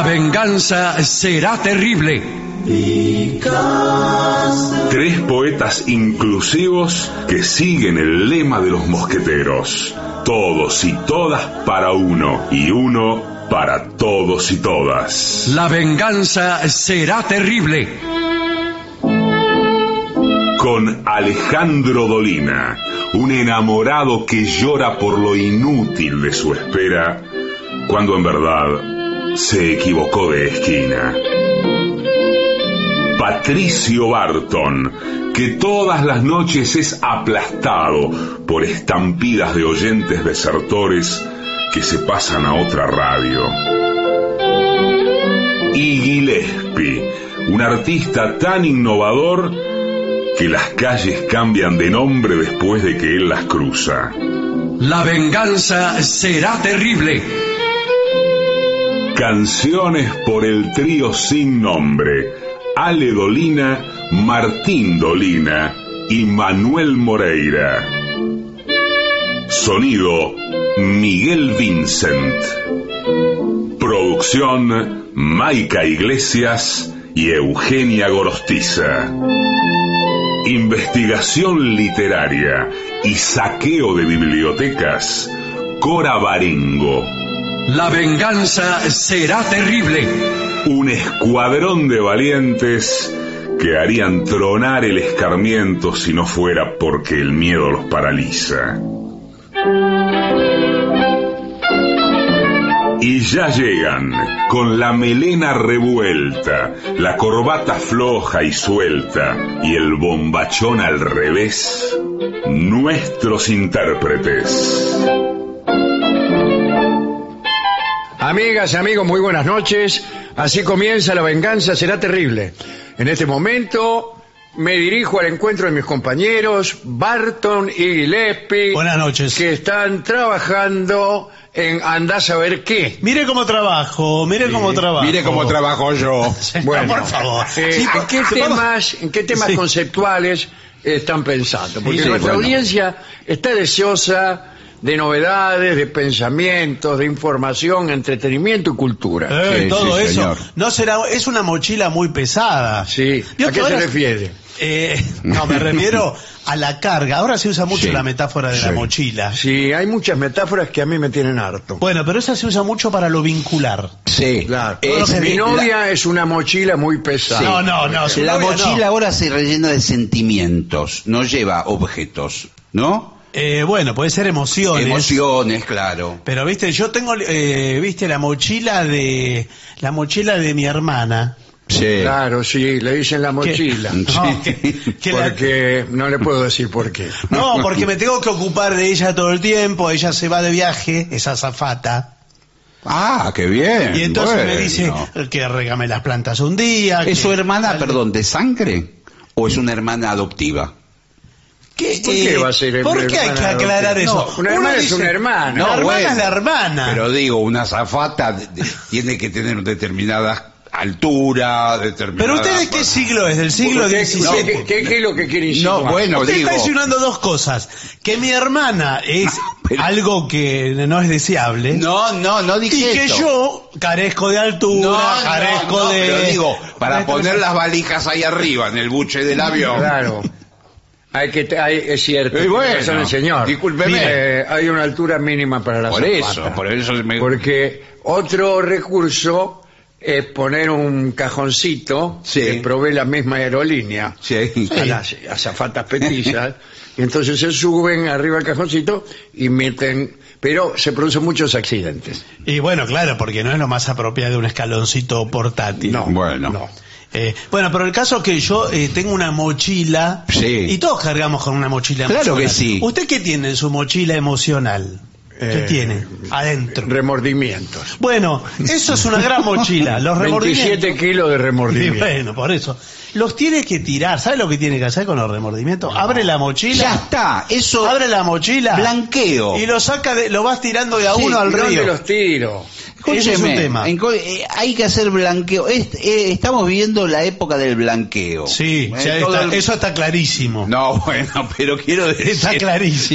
venganza será terrible. Tres poetas inclusivos que siguen el lema de los mosqueteros. Todos y todas para uno, y uno para todos y todas. La venganza será terrible. Con Alejandro Dolina, un enamorado que llora por lo inútil de su espera, cuando en verdad se equivocó de esquina. Patricio Barton, que todas las noches es aplastado por estampidas de oyentes desertores que se pasan a otra radio. Y Gillespie, un artista tan innovador que las calles cambian de nombre después de que él las cruza. La venganza será terrible. Canciones por el trío sin nombre: Ale Dolina, Martín Dolina y Manuel Moreira. Sonido: Miguel Vincent. Producción: Maica Iglesias y Eugenia Gorostiza. Investigación literaria y saqueo de bibliotecas: Cora Barengo. La venganza será terrible. Un escuadrón de valientes que harían tronar el escarmiento si no fuera porque el miedo los paraliza. Y ya llegan, con la melena revuelta, la corbata floja y suelta y el bombachón al revés, nuestros intérpretes. Amigas, amigos, muy buenas noches. Así comienza La venganza será terrible. En este momento me dirijo al encuentro de mis compañeros Barton y Gillespie. Buenas noches. Que están trabajando en andás a ver qué. Mire cómo trabajo, mire cómo trabajo. Mire cómo trabajo yo. Bueno, por favor. ¿En qué temas conceptuales están pensando? Porque nuestra audiencia está deseosa de novedades, de pensamientos, de información, entretenimiento y cultura. Todo eso. Señor. No será, es una mochila muy pesada. Sí. ¿A qué se refiere? No, me refiero a la carga. Ahora se usa mucho la metáfora de la mochila. Sí, hay muchas metáforas que a mí me tienen harto. Bueno, pero esa se usa mucho para lo vincular. Sí, Claro. Mi novia es una mochila muy pesada. No, su la novia mochila no. ahora se rellena de sentimientos, no lleva objetos, ¿no? Bueno, puede ser emociones. Emociones, claro. Pero viste, yo tengo, viste, la mochila de mi hermana. Sí. Claro, sí, le dicen la mochila. No, Porque no le puedo decir por qué. No, porque me tengo que ocupar de ella todo el tiempo. Ella se va de viaje, es azafata. Ah, qué bien. Y entonces bueno. me dice que regame las plantas un día. ¿Es su hermana, perdón, de sangre? ¿O es una hermana adoptiva? ¿Por qué va a ser ¿Por qué hay que aclarar eso? Una hermana es una hermana. La hermana es la hermana. Pero digo, una azafata tiene que tener determinada altura, determinada... ¿Pero usted de qué siglo es? ¿Del siglo XVII? ¿Qué es lo que quiere insinuar? No, bueno, Usted digo... está insinuando dos cosas. Que mi hermana es algo que no es deseable. No dije y eso. que yo carezco de altura, carezco de... Pero digo, para poner las valijas ahí arriba, en el buche del avión... Claro. Es cierto. Y bueno, tiene razón el señor. discúlpeme. Hay una altura mínima para la zapata. Por eso Porque otro recurso es poner un cajoncito que provee la misma aerolínea a las azafatas petizas. Y entonces se suben arriba del cajoncito y meten... Pero se producen muchos accidentes. Y bueno, claro, porque no es lo más apropiado de un escaloncito portátil. No. Bueno, pero el caso es que yo tengo una mochila y todos cargamos con una mochila emocional. Claro que sí. ¿Usted qué tiene en su mochila emocional? ¿Qué tiene adentro? Remordimientos. Bueno, eso es una gran mochila. Los 27 kilos de remordimientos. Y bueno, por eso. Los tiene que tirar. ¿Sabe lo que tiene que hacer con los remordimientos? Abre la mochila. Ya está. Eso... Abre la mochila. Blanqueo. Y lo saca lo vas tirando de a uno al río. ¿Dónde los tiro? Ese es un tema. Hay que hacer blanqueo. Estamos viviendo la época del blanqueo. Sí, eso está clarísimo. No, bueno, pero quiero decir... Está clarísimo.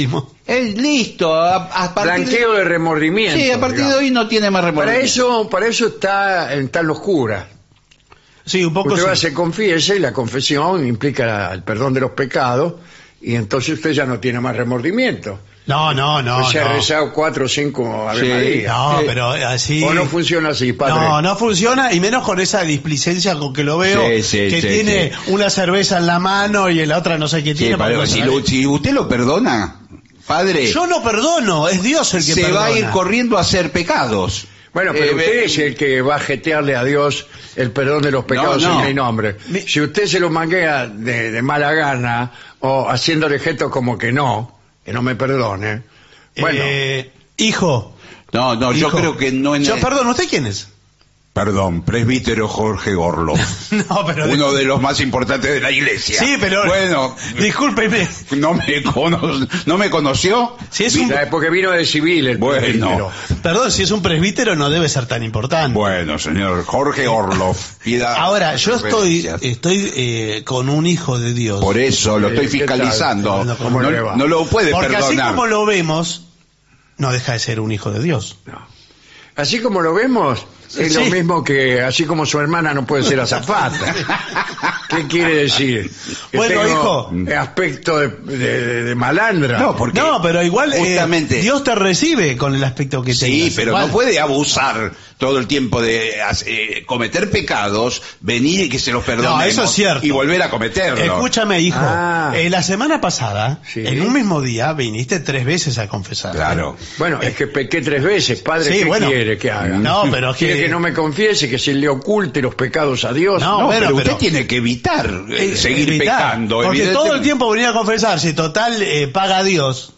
Listo. Blanqueo de remordimiento. Sí, a partir de hoy no tiene más remordimiento. Para eso están los curas. Sí, un poco. Usted se confiesa y la confesión implica el perdón de los pecados y entonces usted ya no tiene más remordimiento. No. Pues se ha rezado 4 o 5 Ave María. No, pero así. O no funciona así, padre. No funciona, y menos con esa displicencia con que lo veo, que tiene una cerveza en la mano y en la otra no sé qué tiene. Pero si usted lo perdona, padre. Yo no perdono, es Dios el que se perdona. Va a ir corriendo a hacer pecados. Bueno, pero usted es el que va a jetearle a Dios el perdón de los pecados en mi nombre. Si usted se lo manguea de mala gana o haciéndole gestos como que no me perdone. Bueno, hijo. No, yo creo que no. Perdón, ¿usted quién es? Perdón, presbítero Jorge Orloff. No, pero uno de los más importantes de la iglesia. Sí, pero bueno, discúlpeme. ¿No me conoció? Si es porque vino de civil el presbítero. Perdón, si es un presbítero no debe ser tan importante. Bueno, señor Jorge Orloff. Ahora, yo estoy con un hijo de Dios. Por eso lo estoy fiscalizando. No lo puede porque perdonar. Porque así como lo vemos, no deja de ser un hijo de Dios. No. Así como lo vemos, es lo mismo que así como su hermana no puede ser azafata. ¿Qué quiere decir? Que bueno, hijo, aspecto de malandra. No, pero igual justamente Dios te recibe con el aspecto que tengas. Sí, pero igual no puede abusar todo el tiempo de cometer pecados, venir y que se los perdonemos. No, eso es cierto. Y volver a cometerlos. Escúchame, hijo. La semana pasada, en un mismo día, viniste 3 veces a confesar. Claro. Bueno, es que pequé 3 veces, padre. ¿Qué quiere que haga? No, pero ¿Quiere que no me confiese, que se le oculte los pecados a Dios? No, pero usted tiene que evitar seguir pecando. Porque todo el tiempo venía a confesarse, total, paga a Dios.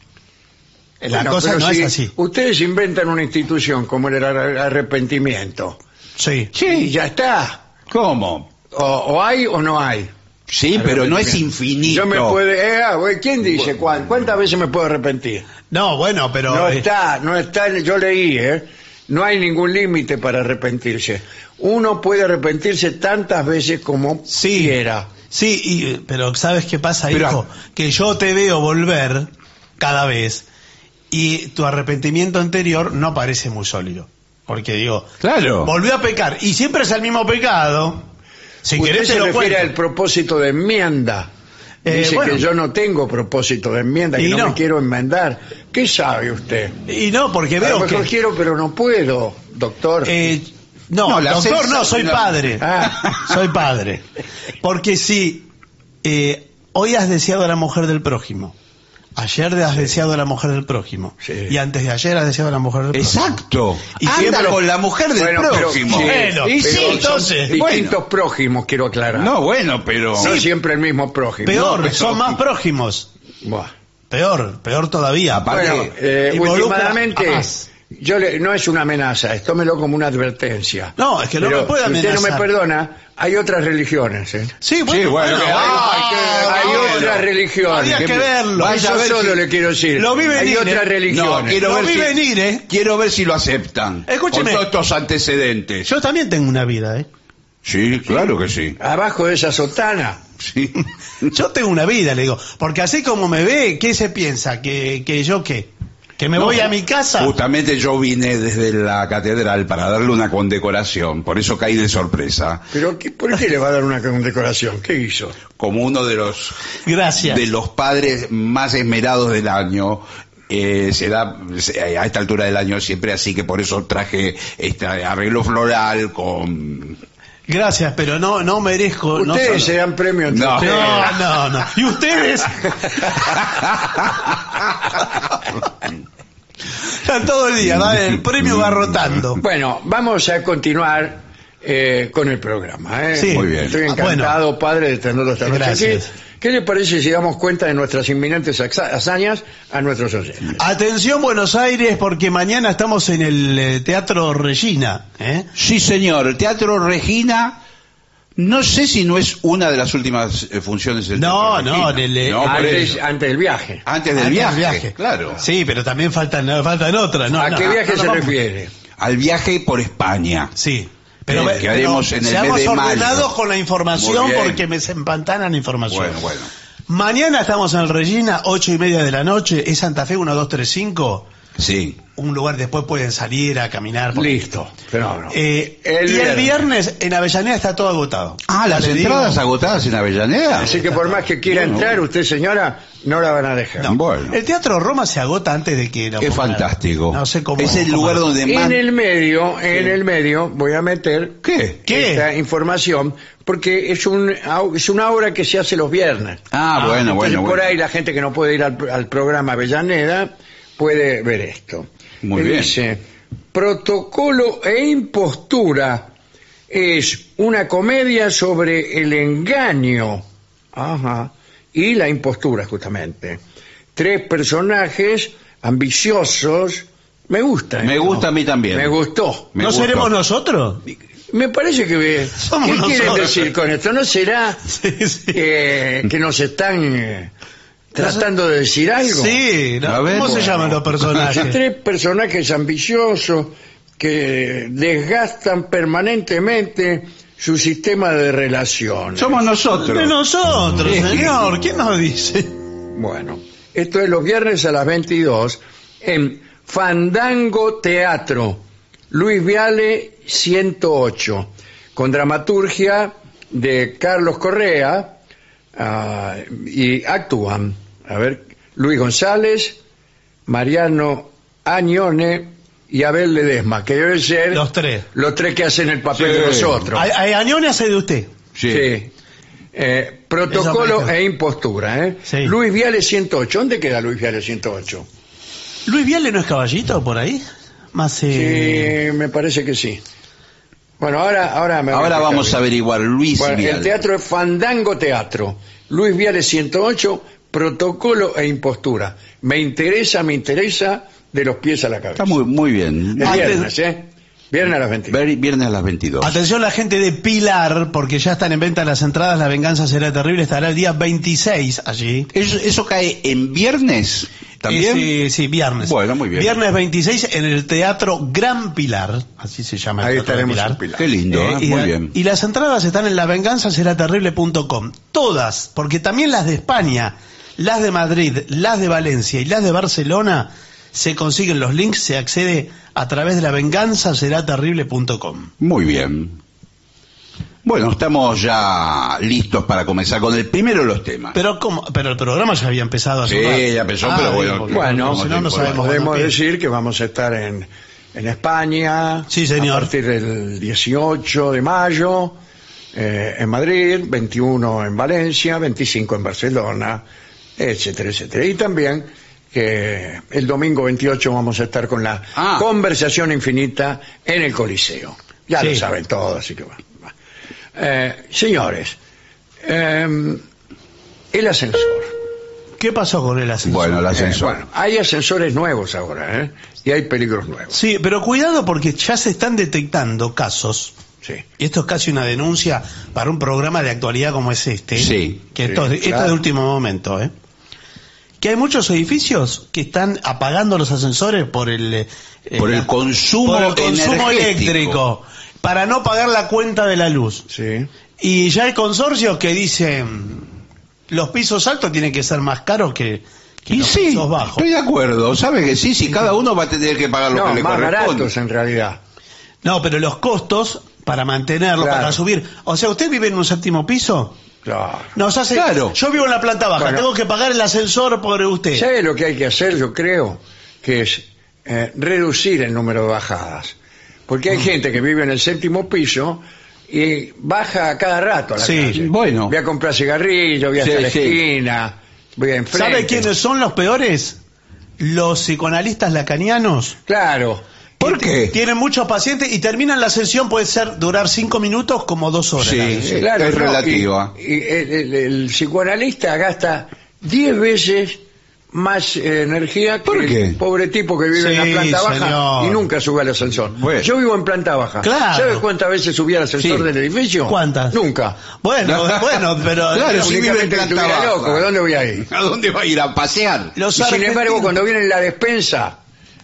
La cosa no es así. Ustedes inventan una institución como el arrepentimiento. Sí. Y ya está. ¿Cómo? O hay o no hay. Sí, pero no es infinito. Yo me ¿quién dice cuántas veces me puedo arrepentir? No, bueno, pero no está, yo leí, no hay ningún límite para arrepentirse. Uno puede arrepentirse tantas veces como quiera. Sí, pero ¿sabes qué pasa, hijo? Que yo te veo volver cada vez y tu arrepentimiento anterior no parece muy sólido. Porque digo, claro, volvió a pecar y siempre es el mismo pecado. Si querés se refiere al propósito de enmienda. Dice que yo no tengo propósito de enmienda, que no me quiero enmendar. ¿Qué sabe usted? Y no, porque veo a lo mejor quiero, pero no puedo, doctor. No, doctor, no, soy padre. Soy padre. Porque si hoy has deseado a la mujer del prójimo, ayer has deseado a la mujer del prójimo, y antes de ayer has deseado a la mujer del prójimo. Exacto. Y anda con la mujer del prójimo. Entonces distintos prójimos, quiero aclarar. No, bueno, pero no siempre el mismo prójimo. Peor, son más prójimos. Buah. Peor todavía. Bueno, últimamente no es una amenaza, tómelo como una advertencia. No, es que no me puede amenazar. Si usted no me perdona, hay otras religiones, Sí, bueno, hay otras religiones. Había que verlo. Yo solo le quiero decir. Lo vi venir. Hay otras religiones. Quiero ver si lo aceptan. Escúcheme. Con todos estos antecedentes. Yo también tengo una vida, Sí, claro que sí. Abajo de esa sotana. Sí. Yo tengo una vida, le digo. Porque así como me ve, ¿qué se piensa? ¿Que yo qué? ¿Que me voy a mi casa? Justamente yo vine desde la catedral para darle una condecoración, por eso caí de sorpresa. ¿Pero por qué le va a dar una condecoración? ¿Qué hizo? Como uno de los padres más esmerados del año. Se da a esta altura del año siempre, así que por eso traje este arreglo floral con... Gracias, pero no merezco. Ustedes se dan premio. No. ¿Y ustedes? Están todo el día, el premio va rotando. Bueno, vamos a continuar con el programa. Sí. Muy bien. Estoy encantado, padre, de tenerlo esta noche aquí. ¿Qué le parece si damos cuenta de nuestras inminentes hazañas a nuestros oyentes? Atención Buenos Aires, porque mañana estamos en el Teatro Regina. Sí, señor, el Teatro Regina. No sé si no es una de las últimas funciones del Teatro Regina. Antes del viaje. Antes del viaje, claro. Sí, pero también faltan otras. ¿A qué viaje se refiere? Al viaje por España. Sí. Pero haremos en el mes de mayo. Seamos ordenados con la información porque me se empantanan información. Bueno. Mañana estamos en el Regina, 8:30 de la noche, es Santa Fe 1235. Sí. Un lugar, después pueden salir a caminar. Listo. Fenómeno. El viernes en Avellaneda está todo agotado. Las entradas agotadas en Avellaneda. Así que por más que quiera entrar, usted, señora, no la van a dejar. No. Bueno. El Teatro Roma se agota antes de que... Es fantástico. No sé cómo... Es el lugar donde más... En el medio voy a meter... ¿Qué? Esta información, porque es una obra que se hace los viernes. Bueno. Por ahí la gente que no puede ir al programa Avellaneda puede ver esto. Muy bien. Dice, Protocolo e impostura es una comedia sobre el engaño y la impostura, justamente. 3 personajes ambiciosos. Me gusta. Me gusta a mí también. Me gustó. ¿No seremos nosotros? Me parece que... ¿Qué quieren decir con esto? ¿No será que nos están... tratando de decir algo? Sí, ¿cómo se llaman los personajes? 3 personajes ambiciosos que desgastan permanentemente su sistema de relaciones. Somos nosotros. De nosotros, señor. ¿Quién nos dice? Bueno, esto es los viernes a las 22 en Fandango Teatro, Luis Viale 108, con dramaturgia de Carlos Correa, y actúan, Luis González, Mariano Añone y Abel Ledesma, que deben ser los 3 que hacen el papel de los otros. Añone hace de usted. Sí. Protocolo e impostura. Sí. Luis Viale 108. ¿Dónde queda Luis Viale 108? ¿Luis Viale no es Caballito por ahí? Sí, me parece que sí. Bueno, ahora vamos a averiguar. Luis Viale. El teatro es Fandango Teatro, Luis Viale 108, Protocolo e impostura. Me interesa de los pies a la cabeza. Está muy bien. El viernes, Viernes a las 22. Viernes a las 22. Atención la gente de Pilar, porque ya están en venta las entradas. La venganza será terrible. Estará el día 26 allí. ¿Eso cae en viernes también? Sí, viernes. Bueno, muy bien. Viernes 26 en el Teatro Gran Pilar. Así se llama el Ahí Teatro estaremos Pilar. en Pilar. Qué lindo, muy bien. Y las entradas están en lavenganzaseraterrible.com. Todas, porque también las de España, las de Madrid, las de Valencia y las de Barcelona, se consiguen los links, se accede a través de lavenganzaseraterrible.com. Muy bien. Bueno, estamos ya listos para comenzar con el primero de los temas. Pero el programa ya había empezado hace un rato. Sí, ya empezó, pero bueno. Bueno, si no sabemos. Podemos decir que vamos a estar en España. Sí, señor. A partir del 18 de mayo en Madrid, 21 en Valencia, 25 en Barcelona, etcétera, etcétera. Y también que el domingo 28 vamos a estar con la conversación infinita en el Coliseo. Ya lo saben todos, así que bueno. Señores, el ascensor. ¿Qué pasó con el ascensor? Bueno, el ascensor. Hay ascensores nuevos ahora, y hay peligros nuevos. Sí, pero cuidado porque ya se están detectando casos. Sí. Y esto es casi una denuncia para un programa de actualidad como es este. Sí. Que esto es de último momento, que hay muchos edificios que están apagando los ascensores por el consumo eléctrico para no pagar la cuenta de la luz. Sí. Y ya hay consorcios que dicen los pisos altos tienen que ser más caros que los pisos bajos. Estoy de acuerdo, ¿sabe que sí? Si cada uno va a tener que pagar lo que le más corresponde. baratos en realidad. No, pero los costos para mantenerlo, para subir. O sea, ¿usted vive en un 7º piso? Claro. Yo vivo en la planta baja, tengo que pagar el ascensor por usted. ¿Sabe lo que hay que hacer? Yo creo que es reducir el número de bajadas. Porque hay gente que vive en el 7º piso y baja a cada rato a la calle. Bueno. Voy a comprar cigarrillos, voy a la esquina, voy a enfrente. ¿Sabe quiénes son los peores? Los psicoanalistas lacanianos. Claro. ¿Por qué? Tienen muchos pacientes y terminan la sesión, puede durar 5 minutos como 2 horas. Sí, claro, es relativa. Y el psicoanalista gasta 10 veces más energía que el pobre tipo que vive en la planta baja y nunca sube al ascensor. Bueno. Yo vivo en planta baja. Claro. ¿Sabes cuántas veces subí al ascensor del edificio? ¿Cuántas? Nunca. Bueno, pero claro, si vive en planta baja. Loco, ¿dónde voy a ir? ¿A dónde va a ir? A pasear. Sin embargo, cuando viene la despensa,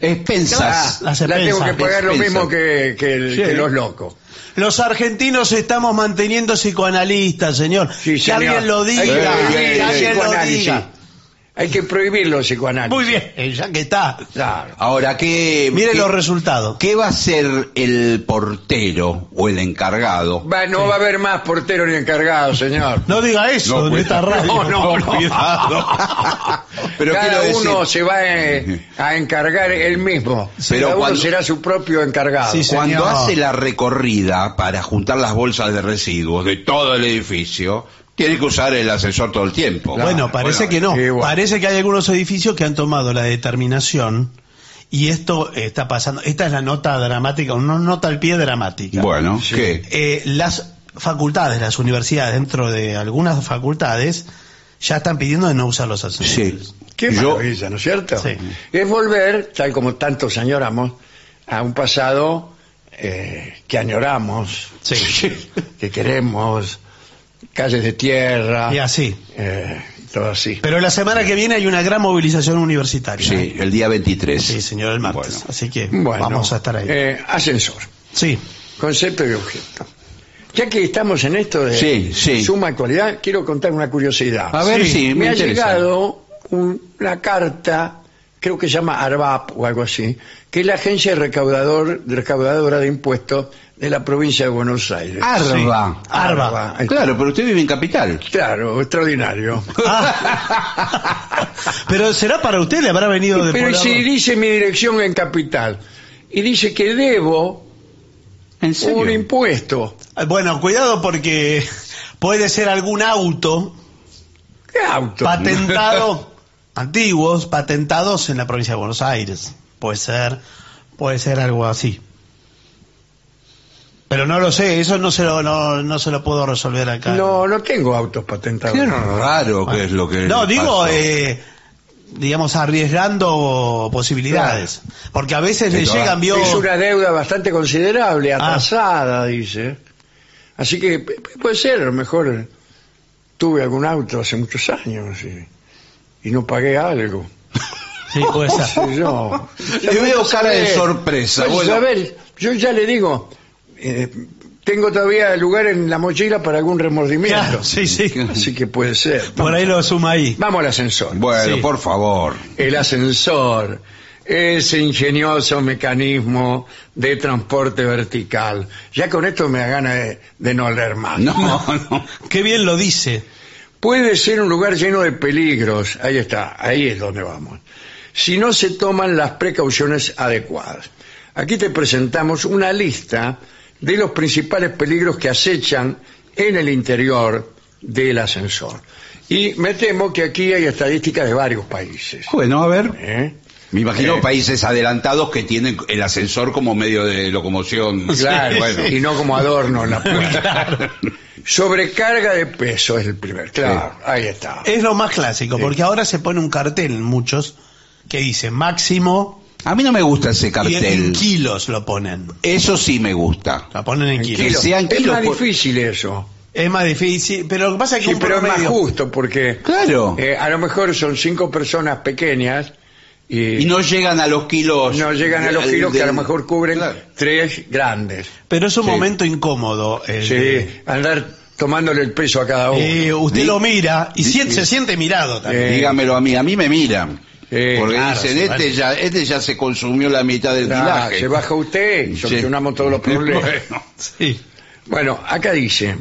Expensas. La tengo que pagar lo mismo que los locos. Los argentinos estamos manteniendo psicoanalistas, señor. Sí, que alguien lo diga. Que alguien lo diga. Hay que prohibir los psicoanálisis. Muy bien, ya que está. Claro. Ahora, mire los resultados. ¿Qué va a ser el portero o el encargado? No va a haber más portero ni encargado, señor. No diga eso en esta radio. No. Cuidado. Pero cada uno se va a encargar él mismo. Pero cada uno será su propio encargado. Sí, cuando hace la recorrida para juntar las bolsas de residuos de todo el edificio, tiene que usar el ascensor todo el tiempo. Bueno, parece que no. Parece que hay algunos edificios que han tomado la determinación, y esto está pasando. Esta es la nota dramática, una nota al pie dramática. Bueno, sí. ¿qué? Las facultades, las universidades, dentro de algunas facultades, ya están pidiendo de no usar los ascensores. Sí. Qué maravilla, ¿no es cierto? Sí. Es volver, tal como tantos añoramos, a un pasado que añoramos, que queremos, calles de tierra. Y así. Todo así. Pero la semana que viene hay una gran movilización universitaria. Sí, el día 23. Sí, señor, el martes. Bueno. Así que Bueno, vamos a estar ahí. Ascensor. Sí. Concepto y objeto. Ya que estamos en esto de suma actualidad, quiero contar una curiosidad. A ver, me ha llegado una carta, creo que se llama ARBAP o algo así, que es la agencia recaudadora de impuestos de la provincia de Buenos Aires. Arba. Claro, pero usted vive en Capital. Claro, extraordinario. Pero será para usted, le habrá venido de Pero si dice mi dirección en Capital y dice que debo un impuesto. Bueno, cuidado porque puede ser algún auto. ¿Qué auto? Patentado, antiguos, patentados en la provincia de Buenos Aires. Puede ser algo así. Pero no lo sé, eso no se lo puedo resolver acá. No tengo autos patentados. Qué raro que es lo que... No, digo, digamos, arriesgando posibilidades. Claro. Porque a veces le llegan... Es una deuda bastante considerable, atrasada, dice. Así que puede ser, a lo mejor tuve algún auto hace muchos años y no pagué algo. Sí, puede ser. Le veo cara de sorpresa. Bueno, a ver, yo ya le digo... tengo todavía lugar en la mochila para algún remordimiento. Claro, sí. Así que puede ser. Por ahí lo suma ahí. Vamos al ascensor. Bueno, por favor. El ascensor, ese ingenioso mecanismo de transporte vertical. Ya con esto me da ganas de no leer más. No. Qué bien lo dice. Puede ser un lugar lleno de peligros. Ahí está, ahí es donde vamos. Si no se toman las precauciones adecuadas. Aquí te presentamos una lista de los principales peligros que acechan en el interior del ascensor. Y me temo que aquí hay estadísticas de varios países. Bueno, a ver. Me imagino países adelantados que tienen el ascensor como medio de locomoción. Claro, bueno. Y no como adorno en la puerta. Claro. Sobrecarga de peso es el primer. Claro, ahí está. Es lo más clásico, porque ahora se pone un cartel en muchos que dice máximo... A mí no me gusta ese cartel. Y en kilos lo ponen. Eso sí me gusta. Lo ponen en kilos. Que sean kilos. Es más difícil eso. Es más difícil, pero lo que pasa es que pero es más justo porque claro, a lo mejor son 5 personas pequeñas y no llegan a los kilos. No llegan a los kilos que a lo mejor cubren 3 grandes. Pero es un momento incómodo. Andar tomándole el peso a cada uno. Usted lo mira y se siente mirado también. Dígamelo a mí me miran. Porque claro, dicen, este ya se consumió la mitad del tilaje. Se baja usted y solucionamos todos los problemas. Bueno, acá dice,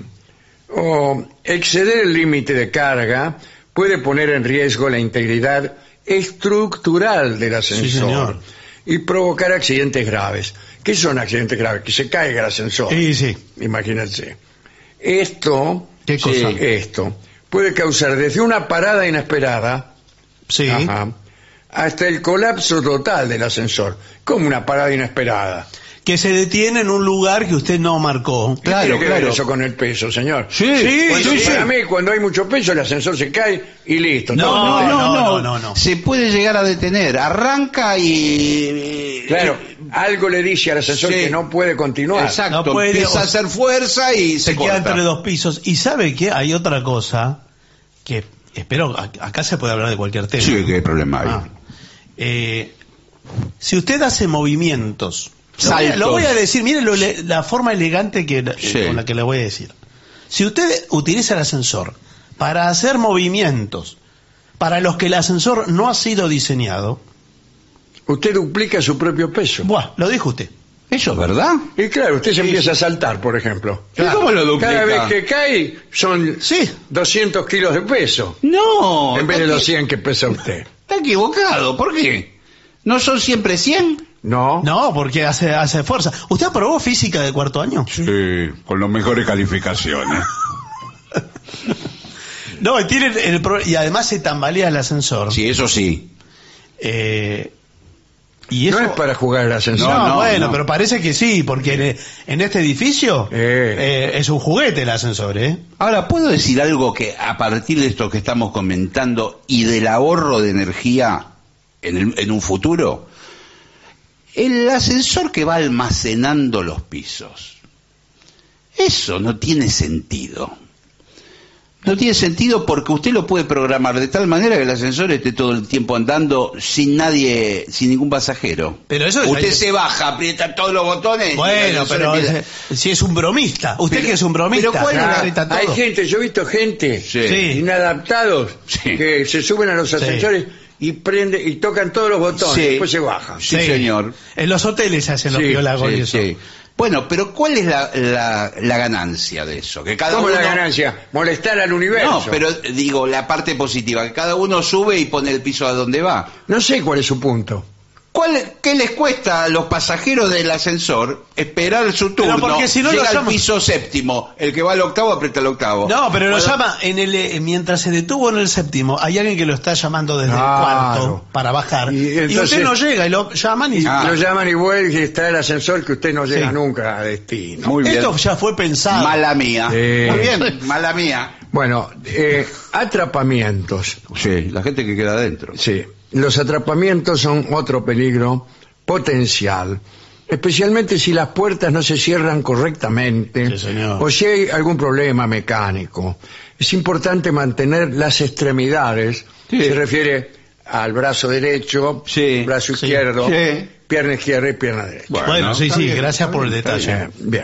exceder el límite de carga puede poner en riesgo la integridad estructural del ascensor y provocar accidentes graves. ¿Qué son accidentes graves? Que se caiga el ascensor. Sí. Imagínense. Esto puede causar desde una parada inesperada hasta el colapso total del ascensor, como una parada inesperada. Que se detiene en un lugar que usted no marcó. Claro. Eso con el peso, señor. Sí. Para mí, cuando hay mucho peso, el ascensor se cae y listo. No. Se puede llegar a detener. Arranca y... Claro, algo le dice al ascensor que no puede continuar. Exacto, no puede, empieza a hacer fuerza y se queda entre 2 pisos. Y ¿sabe qué? Hay otra cosa que... Espero, acá se puede hablar de cualquier tema. Sí, qué problema hay. Si usted hace movimientos, saltos, lo voy a decir, mire la forma elegante con la que le voy a decir. Si usted utiliza el ascensor para hacer movimientos para los que el ascensor no ha sido diseñado, usted duplica su propio peso. Buah, lo dijo usted. ¿Eso es verdad? Y claro, usted se empieza a saltar, por ejemplo. Claro. ¿Cómo lo duplica? Cada vez que cae son 200 kilos de peso. No. En vez de los 100 que pesa usted. Está equivocado. ¿Por qué? ¿No son siempre 100? No. No, porque hace fuerza. ¿Usted aprobó física de cuarto año? Sí, con las mejores calificaciones. No, y además se tambalea el ascensor. Sí, eso sí. Y eso... No es para jugar al ascensor. No, pero parece que sí, porque en este edificio es un juguete el ascensor, ¿eh? Ahora, ¿puedo decir algo que a partir de esto que estamos comentando y del ahorro de energía en un futuro? El ascensor que va almacenando los pisos, eso no tiene sentido. No tiene sentido porque usted lo puede programar de tal manera que el ascensor esté todo el tiempo andando sin nadie, sin ningún pasajero. Pero eso usted se baja, aprieta todos los botones. Bueno, pero si es un bromista, usted que es un bromista. Pero hay gente, yo he visto gente inadaptados que se suben a los ascensores y tocan todos los botones y después se bajan. Sí, señor. En los hoteles se hacen los piolagos y eso. Bueno, pero ¿cuál es la ganancia de eso? Que cada ¿Cómo uno... la ganancia? Molestar al universo. No, pero digo, la parte positiva, que cada uno sube y pone el piso a donde va. No sé cuál es su punto. ¿Qué les cuesta a los pasajeros del ascensor esperar su turno? Pero porque si no llega lo al piso séptimo, el que va al octavo aprieta el octavo. No, pero lo llama mientras se detuvo en el séptimo, hay alguien que lo está llamando desde el cuarto para bajar. Y usted no llega y lo llaman y... Lo llaman y vuelve y está el ascensor que usted no llega nunca a destino. Muy bien. Esto ya fue pensado. Mala mía. Muy bien, mala mía. Bueno, atrapamientos. Sí, la gente que queda adentro. Sí. Los atrapamientos son otro peligro potencial, especialmente si las puertas no se cierran correctamente o si hay algún problema mecánico. Es importante mantener las extremidades, se refiere al brazo derecho, brazo izquierdo, pierna izquierda y pierna derecha. Bueno, gracias por el detalle. Bien.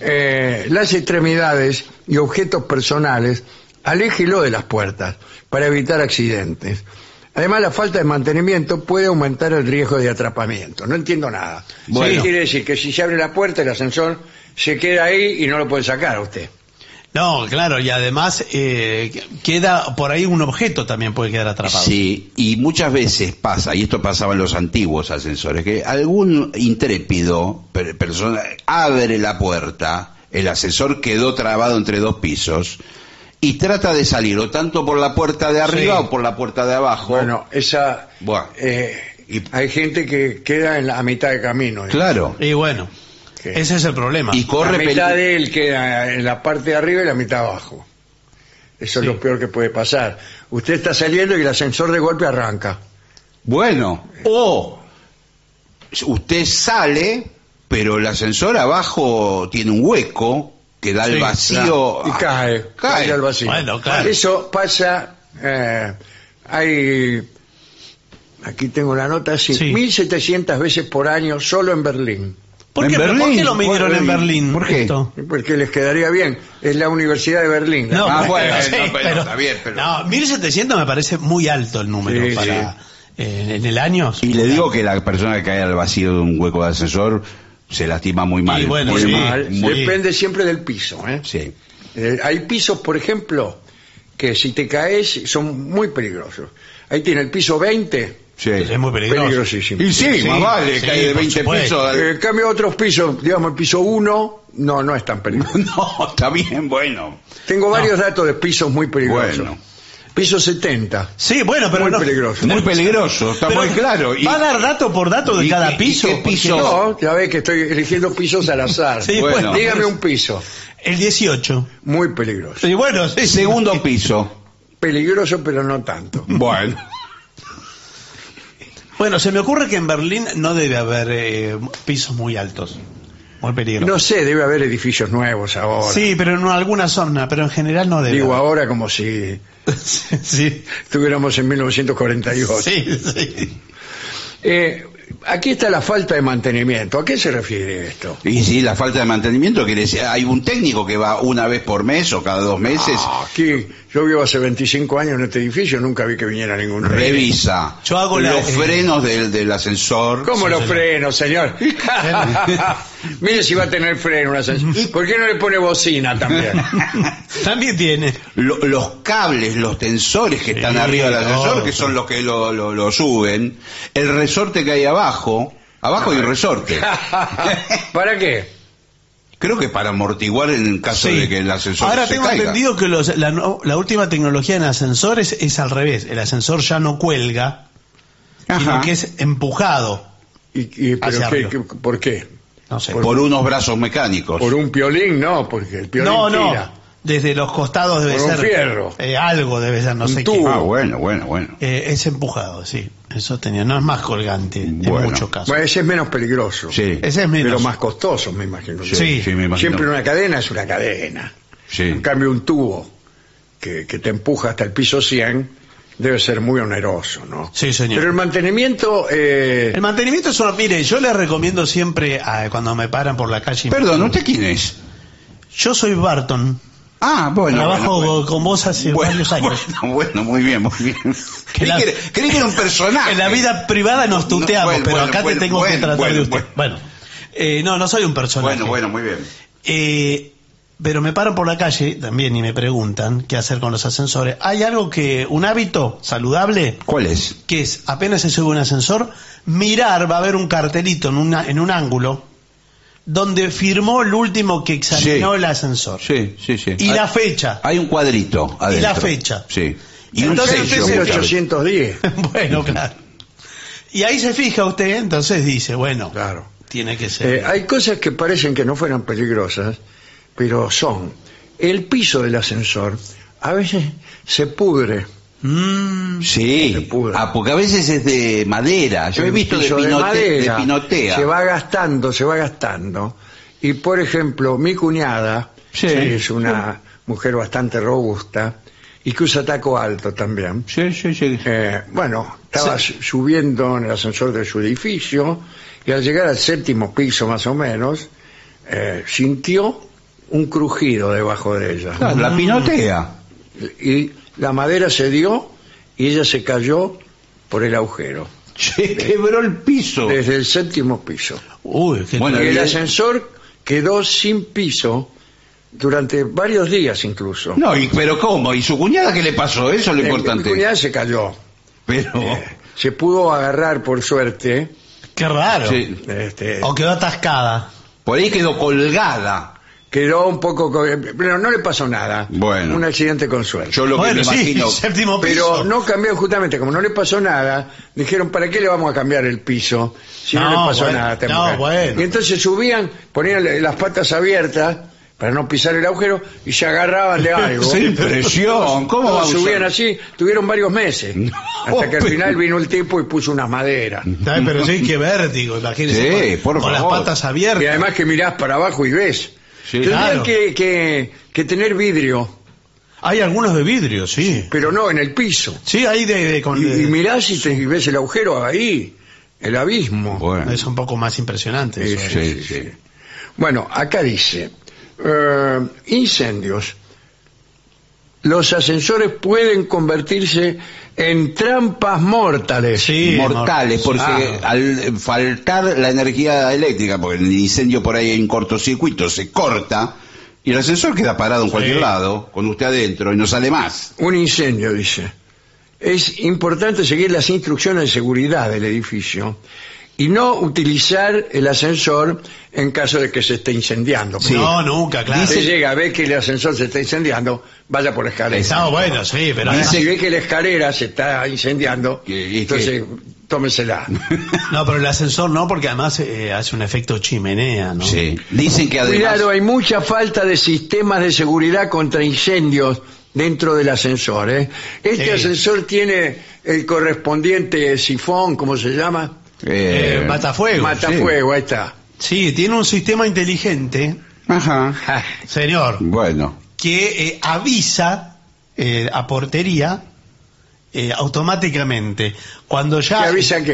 Las extremidades y objetos personales, aléjelo de las puertas para evitar accidentes. Además, la falta de mantenimiento puede aumentar el riesgo de atrapamiento. No entiendo nada. Bueno. Quiere decir que si se abre la puerta, el ascensor se queda ahí y no lo puede sacar a usted. No, claro, y además queda por ahí un objeto también puede quedar atrapado. Sí, y muchas veces pasa, y esto pasaba en los antiguos ascensores, que algún intrépido persona abre la puerta, el ascensor quedó trabado entre dos pisos, y trata de salir o tanto por la puerta de arriba o por la puerta de abajo. Bueno, hay gente que queda a mitad de camino. Claro. Y bueno, ese es el problema. Y corre la mitad de él queda en la parte de arriba y la mitad abajo. Eso es lo peor que puede pasar. Usted está saliendo y el ascensor de golpe arranca. Bueno, o usted sale, pero el ascensor abajo tiene un hueco que da al vacío y cae al vacío. Bueno, claro. Eso pasa, aquí tengo la nota, 1.700 veces por año solo en Berlín. ¿Por qué lo midieron en Berlín? ¿Por qué? Porque les quedaría bien. Es la Universidad de Berlín. No, bueno, está bien, pero... No, 1.700 me parece muy alto el número en el año. Y le digo que la persona que cae al vacío de un hueco de ascensor se lastima muy mal. Muy mal. Depende siempre del piso. Sí. Hay pisos, por ejemplo, que si te caes son muy peligrosos. Ahí tiene el piso 20. Sí. Es muy peligroso. Peligrosísimo. Y más vale, cae de 20 pisos. En cambio, otros pisos, digamos el piso 1, no es tan peligroso. No, está bien, bueno. Tengo varios datos de pisos muy peligrosos. Bueno. Piso 70. Sí, bueno, pero muy peligroso. Muy peligroso, está muy claro. ¿Va a dar dato por dato de cada piso? ¿Qué piso? No, ya ves que estoy eligiendo pisos al azar. Bueno, dígame un piso. El 18. Muy peligroso. Sí, bueno, Segundo piso. Peligroso, pero no tanto. Bueno. Bueno, se me ocurre que en Berlín no debe haber pisos muy altos. Muy peligroso. No sé, debe haber edificios nuevos ahora. Sí, pero en alguna zona, pero en general no debe. Digo ahora como si estuviéramos en 1948. Sí. aquí está la falta de mantenimiento. ¿A qué se refiere esto? Y sí, la falta de mantenimiento quiere decir, hay un técnico que va una vez por mes o cada 2 meses. Aquí, yo vivo hace 25 años en este edificio, nunca vi que viniera ningún revisa. Yo hago los frenos del ascensor. ¿Cómo los frenos, señor? Mire si va a tener freno un ascensor. ¿Por qué no le pone bocina también? También tiene. Los cables, los tensores que están arriba del ascensor, que son los que lo suben. El resorte que hay abajo hay resorte. ¿Para qué? Creo que para amortiguar en caso de que el ascensor Ahora se tengo caiga. entendido que la última tecnología en ascensores es al revés. El ascensor ya no cuelga, sino que es empujado. ¿Por qué? No sé. Por unos brazos mecánicos. Por un piolín, no, porque el piolín tira. Desde los costados debe por ser. Un fierro. Algo debe ser, no un sé tubo. qué. Bueno. Es empujado, sí. Eso tenía. No es más colgante en muchos casos. Bueno, ese es menos peligroso. Sí. Ese es menos. Pero más costoso, me imagino. Sí, me imagino. Siempre una cadena es una cadena. Sí. En cambio, un tubo que te empuja hasta el piso 100 debe ser muy oneroso, ¿no? Sí, señor. Pero el mantenimiento... El mantenimiento es solo... Mire, yo le recomiendo siempre, cuando me paran por la calle... Perdón, ¿usted quién es? Yo soy Barton. Bueno. Trabajo con vos hace varios años. Bueno, muy bien. Creí que era un personaje. En la vida privada nos tuteamos, pero acá te tengo que tratar de usted. Bueno, no soy un personaje. Bueno, muy bien. Pero me paran por la calle también y me preguntan qué hacer con los ascensores. ¿Hay un hábito saludable? ¿Cuál es? Que es, apenas se sube un ascensor, mirar, va a haber un cartelito en un ángulo donde firmó el último que examinó el ascensor. Sí. Y la fecha. Hay un cuadrito adentro. Y la fecha. Sí. Y entonces un sello. 1810. Bueno, claro. Y ahí se fija usted, entonces dice, bueno, claro, tiene que ser. Hay cosas que parecen que no fueran peligrosas, pero son. El piso del ascensor a veces se pudre. Sí, porque a veces es de madera. Yo he visto de pinotea. Se va gastando. Y por ejemplo, mi cuñada es una mujer bastante robusta y que usa taco alto también. Sí. Estaba subiendo en el ascensor de su edificio y al llegar al 7º piso más o menos, sintió un crujido debajo de ella. Claro, la pinotea. Y la madera se dio y ella se cayó por el agujero. Se quebró el piso. Desde el 7º piso. Bueno, y el ascensor quedó sin piso durante varios días incluso. Pero ¿cómo? ¿Y su cuñada qué le pasó? Eso es lo importante. Mi cuñada se cayó. Pero... se pudo agarrar por suerte. Qué raro. Sí. O quedó atascada. Por ahí quedó colgada. Quedó un poco... Pero no le pasó nada. Bueno. Un accidente con suerte. Yo lo que me imagino... 7º piso. Pero no cambiaron justamente, como no le pasó nada, dijeron, ¿para qué le vamos a cambiar el piso si no le pasó nada? Y entonces subían, ponían las patas abiertas para no pisar el agujero y se agarraban de algo. ¡Qué impresión! ¿Cómo subían así? Tuvieron varios meses. Hasta que al final vino el tipo y puso unas maderas. Pero sí, qué vértigo, imagínese. Con las patas abiertas. Y además que mirás para abajo y ves. Sí, tendrían que tener vidrio. Hay algunos de vidrio, sí. Pero no en el piso. Sí, hay y mirás y ves el agujero ahí, el abismo. Bueno. Es un poco más impresionante. Sí. Bueno, acá dice, incendios. Los ascensores pueden convertirse en trampas mortales. Sí, mortales, porque al faltar la energía eléctrica, porque en el incendio por ahí hay un cortocircuito, se corta y el ascensor queda parado en cualquier lado, con usted adentro, y no sale más. Un incendio, dice. Es importante seguir las instrucciones de seguridad del edificio y no utilizar el ascensor en caso de que se esté incendiando. Sí. No, nunca, claro. Si llega, ve que el ascensor se está incendiando, vaya por la escalera. Está bueno, sí, pero... Si ve que la escalera se está incendiando, entonces tómesela. No, pero el ascensor no, porque además hace un efecto chimenea, ¿no? Sí. Dicen que además... Cuidado, hay mucha falta de sistemas de seguridad contra incendios dentro del ascensor. Este ascensor tiene el correspondiente sifón, ¿cómo se llama? Matafuego. Matafuego, ahí está. Sí, tiene un sistema inteligente. Ajá. Señor. Bueno. Que avisa a portería automáticamente. Cuando ya... ¿Qué avisa qué?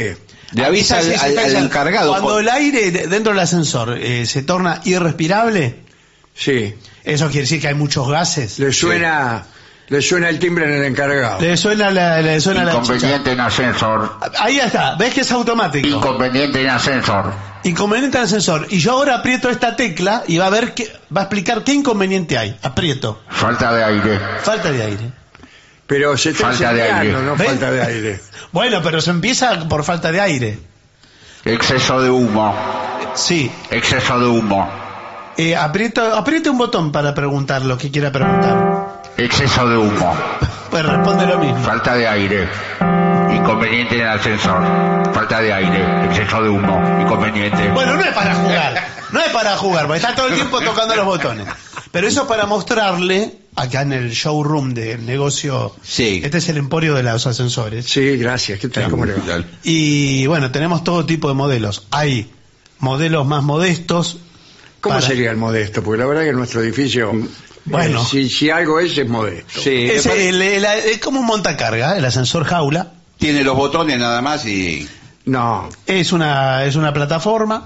Le avisa al encargado. Cuando el aire dentro del ascensor se torna irrespirable, sí, eso quiere decir que hay muchos gases. Le suena el timbre en el encargado. Le suena la inconveniente en ascensor. Ahí está, ves que es automático. Inconveniente en ascensor. Inconveniente en ascensor. Y yo ahora aprieto esta tecla y va a explicar qué inconveniente hay. Aprieto. Falta de aire. Falta de aire. Pero se está incendiando, no falta de aire. Bueno, pero se empieza por falta de aire. Exceso de humo. Sí. Exceso de humo. Apriete un botón para preguntar lo que quiera preguntar. Exceso de humo. Pues responde lo mismo. Falta de aire. Inconveniente en el ascensor. Falta de aire. Exceso de humo. Inconveniente. Bueno, no es para jugar, porque está todo el tiempo tocando los botones. Pero eso es para mostrarle, acá en el showroom del negocio, sí. Este es el emporio de los ascensores. Sí, gracias. ¿Qué tal? ¿Cómo le va? Y bueno, tenemos todo tipo de modelos. Hay modelos más modestos. ¿Cómo sería el modesto? Porque la verdad que nuestro edificio, bueno, si algo es modesto. Sí, es como un montacarga, el ascensor jaula. Tiene los botones nada más y... No. Es una plataforma,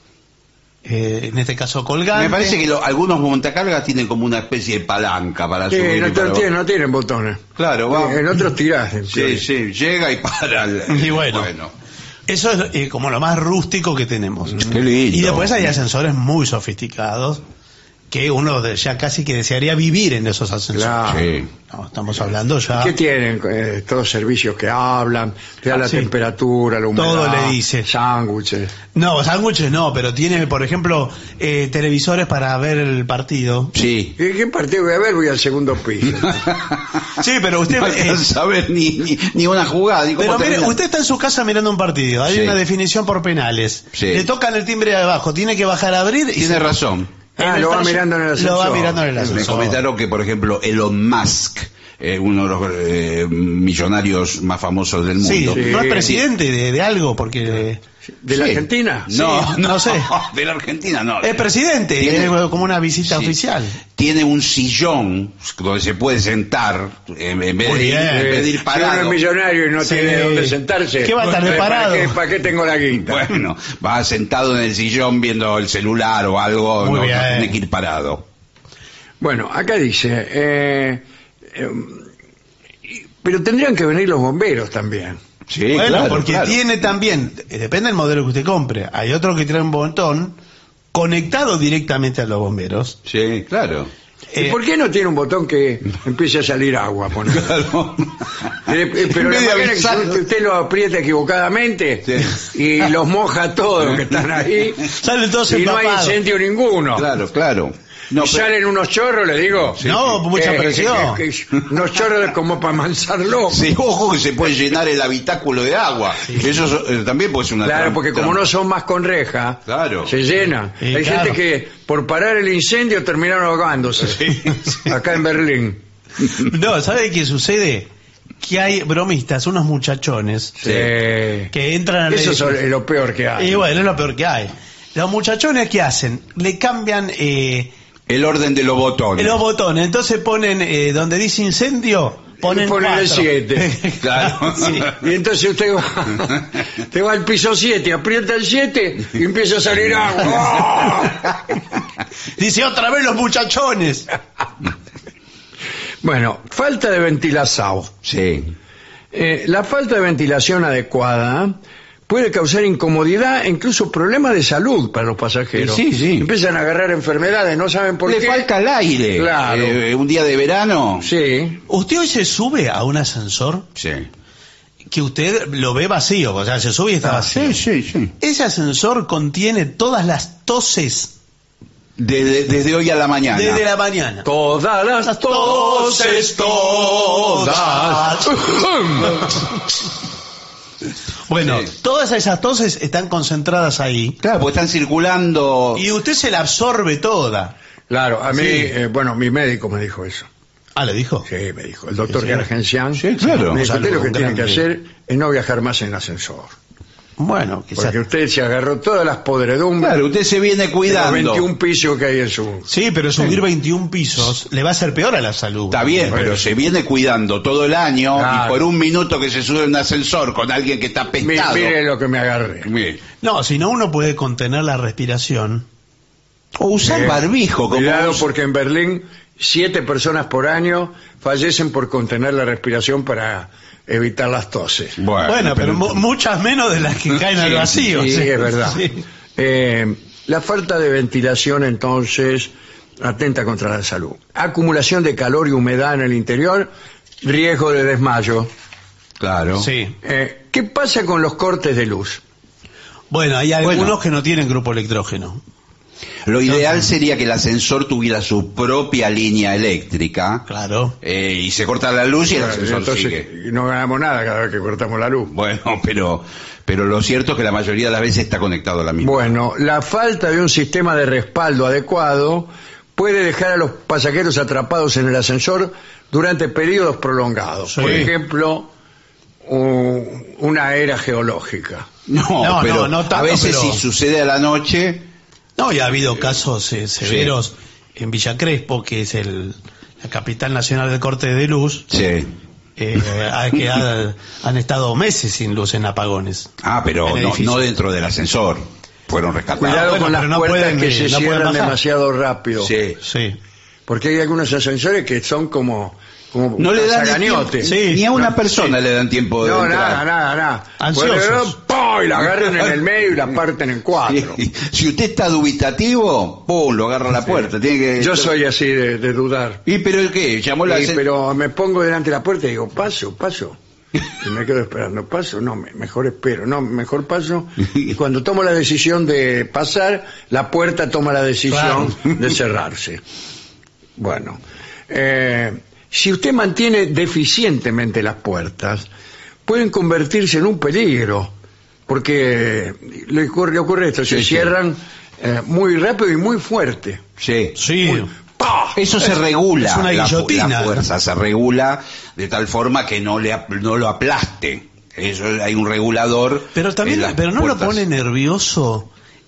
en este caso colgante. Me parece que algunos montacargas tienen como una especie de palanca para subir. No tienen botones. Claro, va. En otros tirás. Sí, llega y para. Y bueno. Eso es como lo más rústico que tenemos. Qué lindo. Y después hay ascensores muy sofisticados que uno ya casi que desearía vivir en esos ascensores. Claro. Sí. No, estamos hablando ya... ¿Qué tienen? Todos servicios que hablan, te da la temperatura, la humedad. Todo le dice. Sándwiches. No, sándwiches no, pero tiene, por ejemplo, televisores para ver el partido. Sí. ¿Qué partido voy a ver? Voy al segundo piso. Sí, pero usted... No alcanza a ver ni una jugada. Ni pero mire, usted está en su casa mirando un partido, hay una definición por penales. Sí. Le tocan el timbre de abajo, tiene que bajar a abrir y... Tiene razón. Lo va mirando en el ascensor. Lo va mirando en el ascensor. Me comentaron que, por ejemplo, Elon Musk, uno de los millonarios más famosos del mundo. Sí, no es presidente de algo, porque... ¿De la Argentina? No sé. De la Argentina no. Es presidente, es como una visita oficial. Tiene un sillón donde se puede sentar en vez de ir parado. Si uno es millonario y no tiene dónde sentarse, ¿qué va a estar de parado? ¿Para qué tengo la guita? Bueno, va sentado en el sillón viendo el celular o algo, no tiene que ir parado. Bueno, acá dice, pero tendrían que venir los bomberos también. Sí, bueno, claro, porque tiene también, depende del modelo que usted compre, hay otro que tiene un botón conectado directamente a los bomberos. Sí, claro. ¿Y por qué no tiene un botón que empiece a salir agua? Claro. Pero la manera que usted lo aprieta equivocadamente y los moja todos los que están ahí. Salen todos y no hay incendio ninguno. Claro. No, salen unos chorros, le digo. No, mucha presión. Unos chorros como para mansarlo. Sí, ojo que se puede llenar el habitáculo de agua. Eso también puede ser una Claro, porque como no son más con reja, se llena. Hay gente que por parar el incendio terminaron ahogándose. Acá en Berlín. No, ¿sabe qué sucede? Que hay bromistas, unos muchachones que entran... Eso es lo peor que hay. Y bueno, es lo peor que hay. Los muchachones, ¿qué hacen? Le cambian... el orden de los botones. Los botones. Entonces ponen, donde dice incendio, ponen el 7. Claro. Sí. Y entonces usted va al piso 7, aprieta el 7 y empieza a salir agua. Dice otra vez los muchachones. Bueno, falta de ventilación. Sí. La falta de ventilación adecuada puede causar incomodidad e incluso problemas de salud para los pasajeros. Sí. Empiezan a agarrar enfermedades, no saben por qué. Le falta el aire. Claro. Un día de verano. Sí. ¿Usted hoy se sube a un ascensor? Sí. Que usted lo ve vacío, o sea, se sube y está vacío. Sí. Ese ascensor contiene todas las toses. Desde hoy a la mañana. Desde la mañana. Todas las toses, todas. Bueno, todas esas toses están concentradas ahí. Claro, porque están circulando. Y usted se la absorbe toda. Claro, a mí, mi médico me dijo eso. Ah, ¿le dijo? Sí, me dijo. El doctor Gargencián. Sí, claro. Me dijo, usted lo que tiene que hacer es no viajar más en ascensor. Bueno, quizás. Porque usted se agarró todas las podredumbres. Claro, usted se viene cuidando. Los 21 pisos que hay en su... Sí, pero subir 21 pisos le va a hacer peor a la salud. Está bien, pero se viene cuidando todo el año, y por un minuto que se sube en un ascensor con alguien que está apestado. Mire lo que me agarré. No, si no, uno puede contener la respiración. O usar barbijo. Cuidado, porque en Berlín 7 personas por año fallecen por contener la respiración para evitar las toses. Bueno, pero muchas menos de las que caen al vacío. Sí, es verdad. Sí. La falta de ventilación, entonces, atenta contra la salud. Acumulación de calor y humedad en el interior, riesgo de desmayo. Claro. Sí. ¿Qué pasa con los cortes de luz? Bueno, hay algunos que no tienen grupo electrógeno. Lo ideal sería que el ascensor tuviera su propia línea eléctrica. Claro. Y se corta la luz y el ascensor sigue. No ganamos nada cada vez que cortamos la luz. Bueno, pero lo cierto es que la mayoría de las veces está conectado a la misma. Bueno, la falta de un sistema de respaldo adecuado puede dejar a los pasajeros atrapados en el ascensor durante periodos prolongados. Sí. Por ejemplo, una era geológica. No, pero tanto, a veces si sucede a la noche... No, y ha habido casos severos en Villa Crespo, que es la capital nacional del corte de luz. Sí. Que han estado meses sin luz en apagones. Pero no dentro del ascensor. Fueron rescatados. Cuidado con las puertas que se cierran demasiado rápido. Sí. Porque hay algunos ascensores que son como no le dan ni a una persona le dan tiempo de entrar. Nada. Ansiosos. Y la agarran en el medio y la parten en 4. Sí. Si usted está dubitativo, lo agarra a la puerta. Tiene que... Yo soy así de dudar. ¿Y pero el qué? Pero me pongo delante de la puerta y digo, paso. Y me quedo esperando, paso, no, mejor espero, no, mejor paso. Y cuando tomo la decisión de pasar, la puerta toma la decisión de cerrarse. Bueno, si usted mantiene deficientemente las puertas, pueden convertirse en un peligro, porque le ocurre esto, se cierran muy rápido y muy fuerte. Sí. Eso se regula. Es una guillotina. La fuerza se regula de tal forma que no lo aplaste. Eso hay un regulador. Pero también, no lo pone nervioso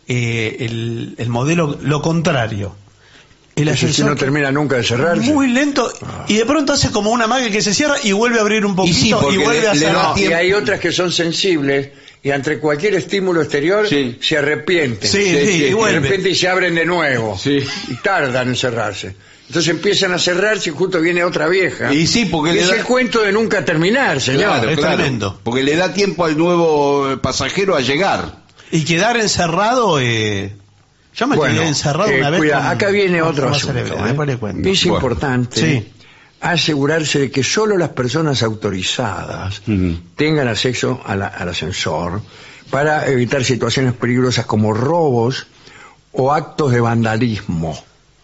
el modelo, lo contrario. El ascensor no termina nunca de cerrarse. Muy lento, y de pronto hace como una magia que se cierra y vuelve a abrir un poquito y vuelve a cerrar. Y hay otras que son sensibles y ante cualquier estímulo exterior se arrepienten. Y de repente se abren de nuevo y tardan en cerrarse. Entonces empiezan a cerrarse y justo viene otra vieja. Porque es el cuento de nunca terminar, señor. Es tremendo. Porque le da tiempo al nuevo pasajero a llegar. Y quedar encerrado... Yo me quedé encerrado una vez. Cuidado, acá viene otro asunto. Es importante asegurarse de que solo las personas autorizadas tengan acceso al ascensor para evitar situaciones peligrosas como robos o actos de vandalismo.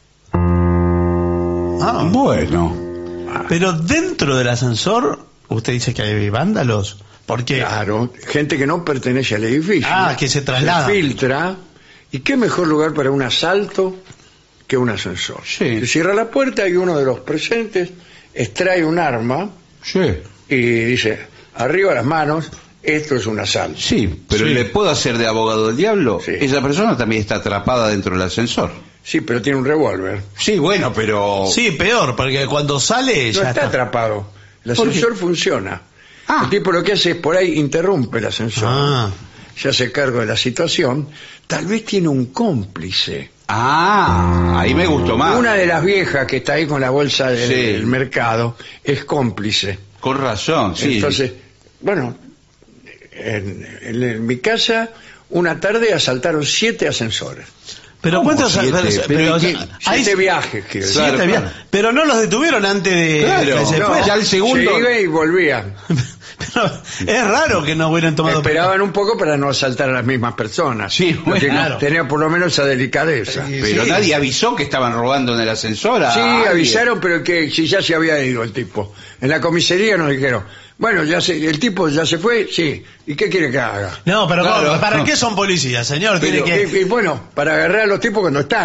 Bueno. Pero dentro del ascensor, usted dice que hay vándalos. ¿Por qué? Claro, gente que no pertenece al edificio. Que se traslada. Se filtra. ¿Y qué mejor lugar para un asalto que un ascensor? Se cierra la puerta y uno de los presentes extrae un arma y dice, arriba las manos, esto es un asalto. Pero ¿le puedo hacer de abogado del diablo? Esa persona también está atrapada dentro del ascensor. Sí, pero tiene un revólver. Bueno, pero... Sí, peor, porque cuando sale no está atrapado. El ascensor funciona. El tipo lo que hace es por ahí interrumpe el ascensor. Se hace cargo de la situación, tal vez tiene un cómplice. Ahí me gustó más. Una de las viejas que está ahí con la bolsa del mercado es cómplice. Con razón, Entonces, bueno, en mi casa, una tarde asaltaron 7 ascensores. ¿Pero cuántos? 7 viajes, quiero decir. 7 viajes. Pero no los detuvieron antes de que se fuera. Ya el segundo. Se iba y volvían. Pero es raro que no hubieran tomado... Esperaban un poco para no asaltar a las mismas personas. Tenía por lo menos esa delicadeza. Pero nadie avisó que estaban robando en el ascensor. Avisaron, pero que si ya se había ido el tipo. En la comisaría nos dijeron, bueno, el tipo ya se fue, ¿y qué quiere que haga? No, pero ¿para qué son policías, señor? Y bueno, para agarrar a los tipos cuando están.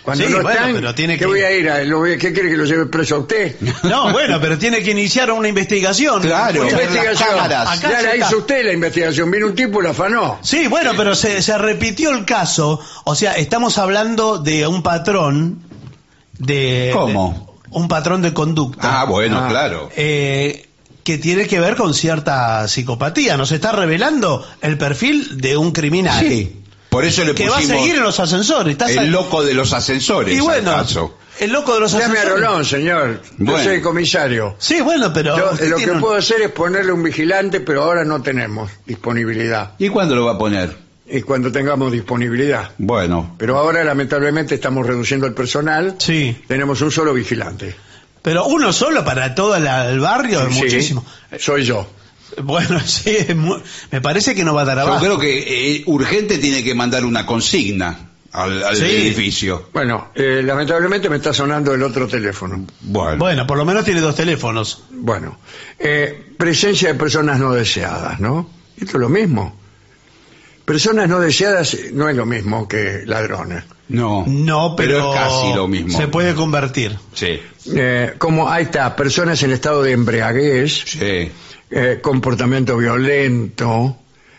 Cuando Sí, no bueno, están, pero tiene ¿qué que- voy a ir a, ¿qué quiere que lo lleve preso a usted? No, bueno, pero tiene que iniciar una investigación. Claro. Muchas- Investigación. cámaras. Acá Ya se la está. hizo usted la investigación. Vino un tipo y la afanó. Sí, bueno, pero se repitió el caso. O sea, estamos hablando de un patrón de... ¿Cómo? Un patrón de conducta. Ah, bueno, claro. Que tiene que ver con cierta psicopatía. Nos está revelando el perfil de un criminal. Sí. Por eso le Que va a pusimos seguir en los ascensores. el loco de los ascensores. Y bueno, al caso. el loco de los Llame a ascensores. Rolón, señor. Yo Bueno. soy el comisario. Sí, bueno, pero... Yo, usted lo que tiene un- puedo hacer es ponerle un vigilante, pero ahora no tenemos disponibilidad. ¿Y cuándo lo va a poner? Y cuando tengamos disponibilidad. Bueno. Pero ahora, lamentablemente, estamos reduciendo el personal. Sí, Tenemos un solo vigilante. pero uno solo para todo el barrio es Sí, muchísimo. soy yo. Bueno, sí, me parece que no va a dar Yo abajo. creo que urgente tiene que mandar una consigna al Sí. edificio. Bueno, lamentablemente me está sonando el otro teléfono. Bueno. Bueno, por lo menos tiene 2 teléfonos. Bueno, presencia de personas no deseadas, ¿no? Esto es lo mismo. Personas no deseadas no es lo mismo que ladrones. No. No, pero es casi lo mismo. se puede convertir. Sí. Como ahí está, personas en estado de embriaguez, Sí. comportamiento violento,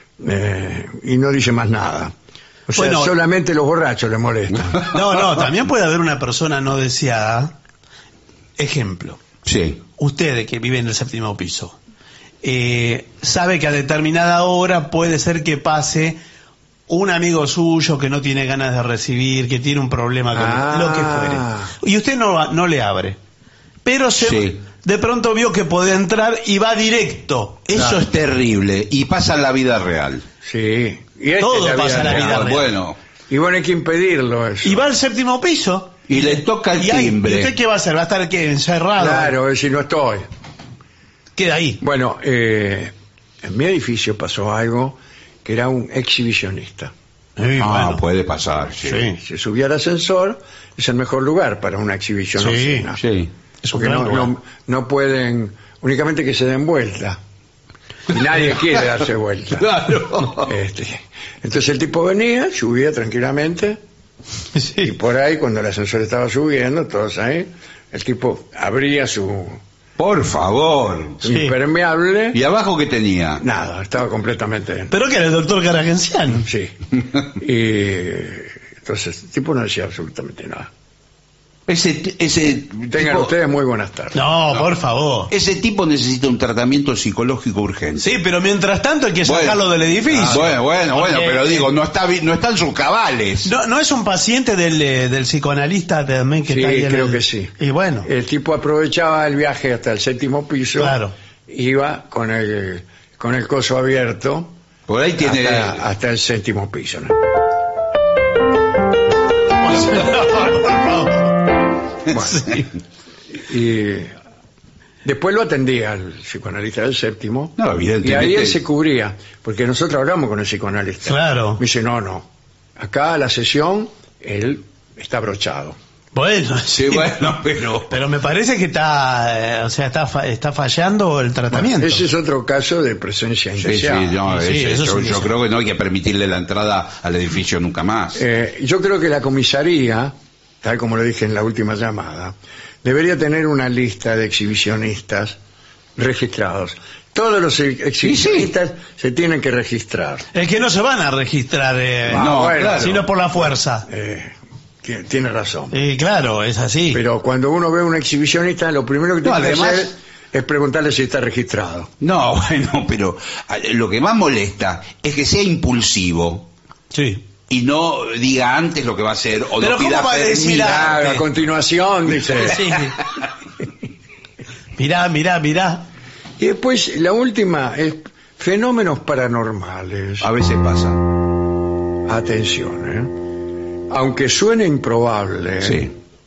y no dice más nada. O sea, Bueno. solamente los borrachos le molestan. No, también puede haber una persona no deseada. Ejemplo, Sí. usted que vive en el 7º piso, sabe que a determinada hora puede ser que pase un amigo suyo que no tiene ganas de recibir, que tiene un problema con lo que fuere. Y usted no le abre. Pero Sí. de pronto vio que podía entrar y va directo. Eso es terrible. Y pasa en la vida real. Sí. Y esta Todo es pasa en la vida real. real. Bueno. Y bueno, hay que impedirlo eso. Y va al 7º piso. Y le toca el ¿Y timbre. usted qué va a hacer? ¿Va a estar ¿qué, encerrado? Claro, es si no estoy. Queda ahí. Bueno, en mi edificio pasó algo que era un exhibicionista. Bueno. Puede pasar. Sí. Sí. Se subía al ascensor, es el mejor lugar para una exhibición Sí, nocturna. Sí. Es un Porque gran lugar. no pueden, únicamente que se den vuelta. Y nadie quiere darse vuelta. Claro. Entonces el tipo venía, subía tranquilamente, y Sí. por ahí, cuando el ascensor estaba subiendo, todos ahí, el tipo abría su Por favor. Sí. impermeable. ¿Y abajo qué tenía? Nada, estaba completamente... ¿Pero que era el doctor Caragenciano? Sí. Y entonces el tipo no decía absolutamente nada. Ese Tengan tipo, ustedes muy buenas tardes. No, por favor. ese tipo necesita un tratamiento psicológico urgente. Sí, pero mientras tanto hay que sacarlo del edificio. Bueno, Porque- pero digo, no están sus cabales. No es un paciente del psicoanalista también que Sí, está ahí en creo el- que sí. Y bueno, El tipo aprovechaba el viaje hasta el 7º piso. Claro. Iba con el coso abierto Por ahí tiene... hasta el 7º piso, ¿no? Bueno, Sí. y después lo atendía al psicoanalista del 7º. No, evidentemente. Y ahí él se cubría, porque nosotros hablamos con el psicoanalista. Claro. Me dice, no. Acá la sesión, él está abrochado. Bueno, Sí, bueno, pero... pero me parece que está, está fallando el tratamiento. Ese es otro caso de presencia Sí, indeseada. Sí, eso es un yo deseo. creo que no hay que permitirle la entrada al edificio nunca más. Yo creo que la comisaría, tal como lo dije en la última llamada, debería tener una lista de exhibicionistas registrados. Todos los exhibicionistas se tienen que registrar. Es que no se van a registrar, No, bueno, claro. sino por la fuerza. Tiene razón. Y claro, es así. Pero cuando uno ve a un exhibicionista, lo primero que tiene que además- hacer es preguntarle si está registrado. No, bueno, pero lo que más molesta es que sea impulsivo Sí. y no diga antes lo que va a hacer o Pero no pida ¿cómo va a decir permiso. Ah, a continuación, dice. Sí. Mirá. Y después, la última es fenómenos paranormales. A veces pasa. Atención, aunque suene improbable, Sí.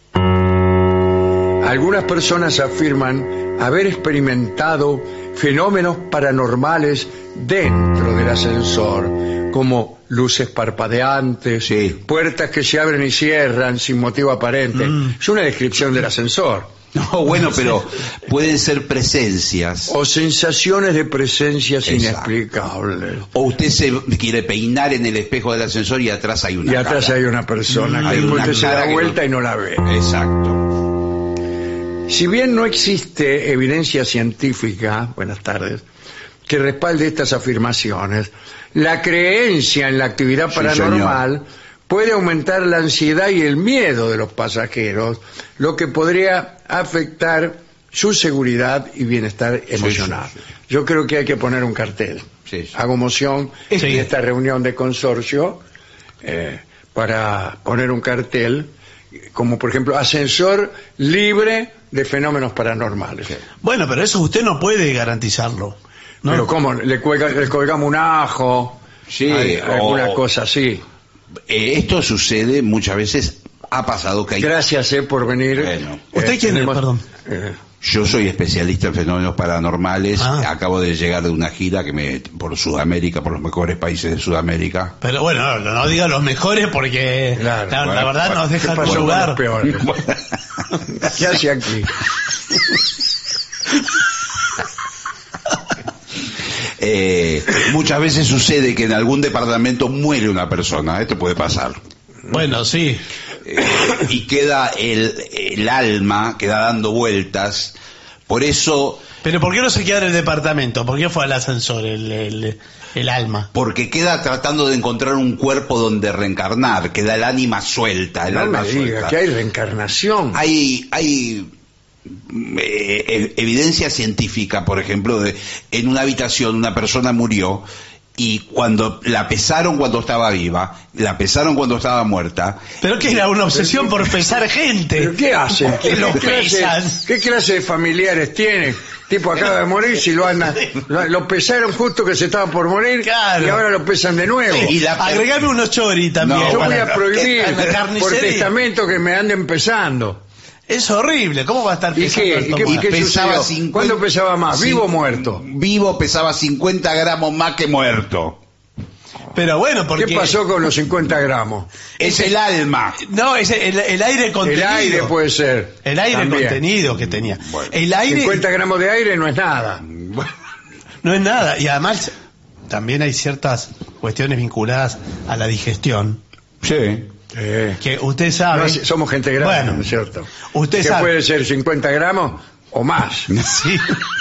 algunas personas afirman haber experimentado fenómenos paranormales dentro del ascensor, como luces parpadeantes, Sí. puertas que se abren y cierran sin motivo aparente. Es una descripción del ascensor. No, bueno, pero pueden ser presencias. O sensaciones de presencias Exacto. inexplicables. O usted se quiere peinar en el espejo del ascensor y atrás hay una Y atrás cara. hay una persona Hay que una usted se cara da que vuelta no- y no la ve. Exacto. Si bien no existe evidencia científica, buenas tardes, que respalde estas afirmaciones, la creencia en la actividad Sí, paranormal puede aumentar la ansiedad y el miedo de los pasajeros, lo que podría afectar su seguridad y bienestar emocional. sí. Yo creo que hay que poner un cartel. Sí. Hago moción Sí. en esta reunión de consorcio para poner un cartel, como por ejemplo ascensor libre de fenómenos paranormales. Bueno, pero eso usted no puede garantizarlo, ¿no? Pero ¿cómo? Le colgamos un ajo, Sí, alguna o- cosa así. Esto sucede muchas veces, ha pasado que hay... Gracias por venir. Bueno. ¿Usted quién es? tenemos- Perdón. Yo soy especialista en fenómenos paranormales. Ah. Acabo de llegar de una gira por Sudamérica, por los mejores países de Sudamérica. Pero bueno, no diga los mejores porque Claro, la bueno, verdad bueno, nos ¿Qué deja pasó con con lugar. los peores? ¿Qué hace aquí? Muchas veces sucede que en algún departamento muere una persona. Esto puede pasar. Bueno, sí. Y queda el alma, queda dando vueltas. Por eso, Pero ¿por qué no se queda en el departamento? ¿Por qué fue al ascensor el alma? porque queda tratando de encontrar un cuerpo donde reencarnar, queda el ánima suelta, el No alma me diga suelta. que hay reencarnación. Hay evidencia científica, por ejemplo, de en una habitación una persona murió y cuando la pesaron cuando estaba viva, la pesaron cuando estaba muerta. ¿Pero qué era? ¿Una obsesión por pesar gente? ¿Pero qué hacen? ¿Qué lo pesan? ¿Qué clase de familiares tienen? Tipo acaba de morir, si lo pesaron justo que se estaba por morir Claro. y ahora lo pesan de nuevo. Y Agregame unos chori también. No, Yo voy para- a prohibir en la por carnicería. testamento que me anden pesando. Es horrible. ¿Cómo va a estar ¿Y pesando qué? el ¿Y qué, tomate? Pesaba sucedió? 50 ¿Cuándo pesaba más? ¿Vivo o muerto? Vivo pesaba 50 gramos más que muerto. Pero bueno, porque... ¿Qué pasó con los 50 gramos? Es el alma. No, es el aire contenido. El aire puede ser. El aire También. contenido que tenía. Bueno. El aire 50 gramos de aire no es nada. no es nada. Y además también hay ciertas cuestiones vinculadas a la digestión. Sí. Que usted sabe... No, somos gente grande, Bueno, ¿no es cierto? usted que sabe. puede ser 50 gramos o más. Sí.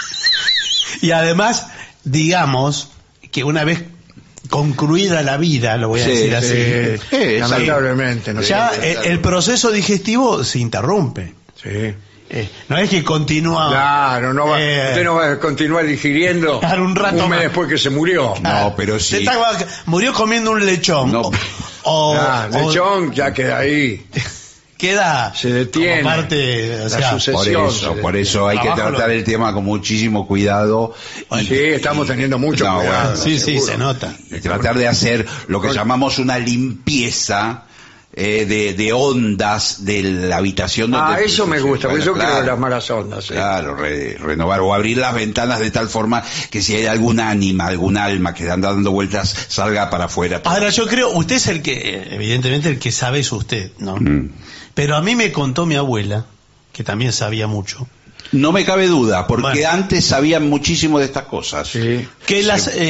Y además, digamos que una vez concluida la vida, lo voy a Sí, decir así, Sí, lamentablemente. ¿no? ya Sí, el proceso digestivo se interrumpe. sí. No es que continúa. Claro, no va, usted no va a continuar digiriendo Claro, un rato mes más. después que se murió. No, pero sí. Murió comiendo un lechón. No. El lechón ya queda ahí. Queda Se detiene. como parte, o La sea, sucesión. Por eso hay que Abajo tratar lo- el tema con muchísimo cuidado. Sí, estamos teniendo mucho No, cuidado. bueno, sí, seguro. se nota. Y tratar de hacer lo que Con- llamamos una limpieza de ondas de la habitación donde... Eso me gusta, porque Bueno, yo creo en las malas ondas. sí. Claro, renovar o abrir las ventanas de tal forma que si hay algún ánima, algún alma que anda dando vueltas, salga para afuera. Ahora yo creo, usted es el que, evidentemente el que sabe es usted, ¿no? Pero a mí me contó mi abuela, que también sabía mucho, No me cabe duda, porque Bueno. antes sabían muchísimo de estas cosas. Sí. que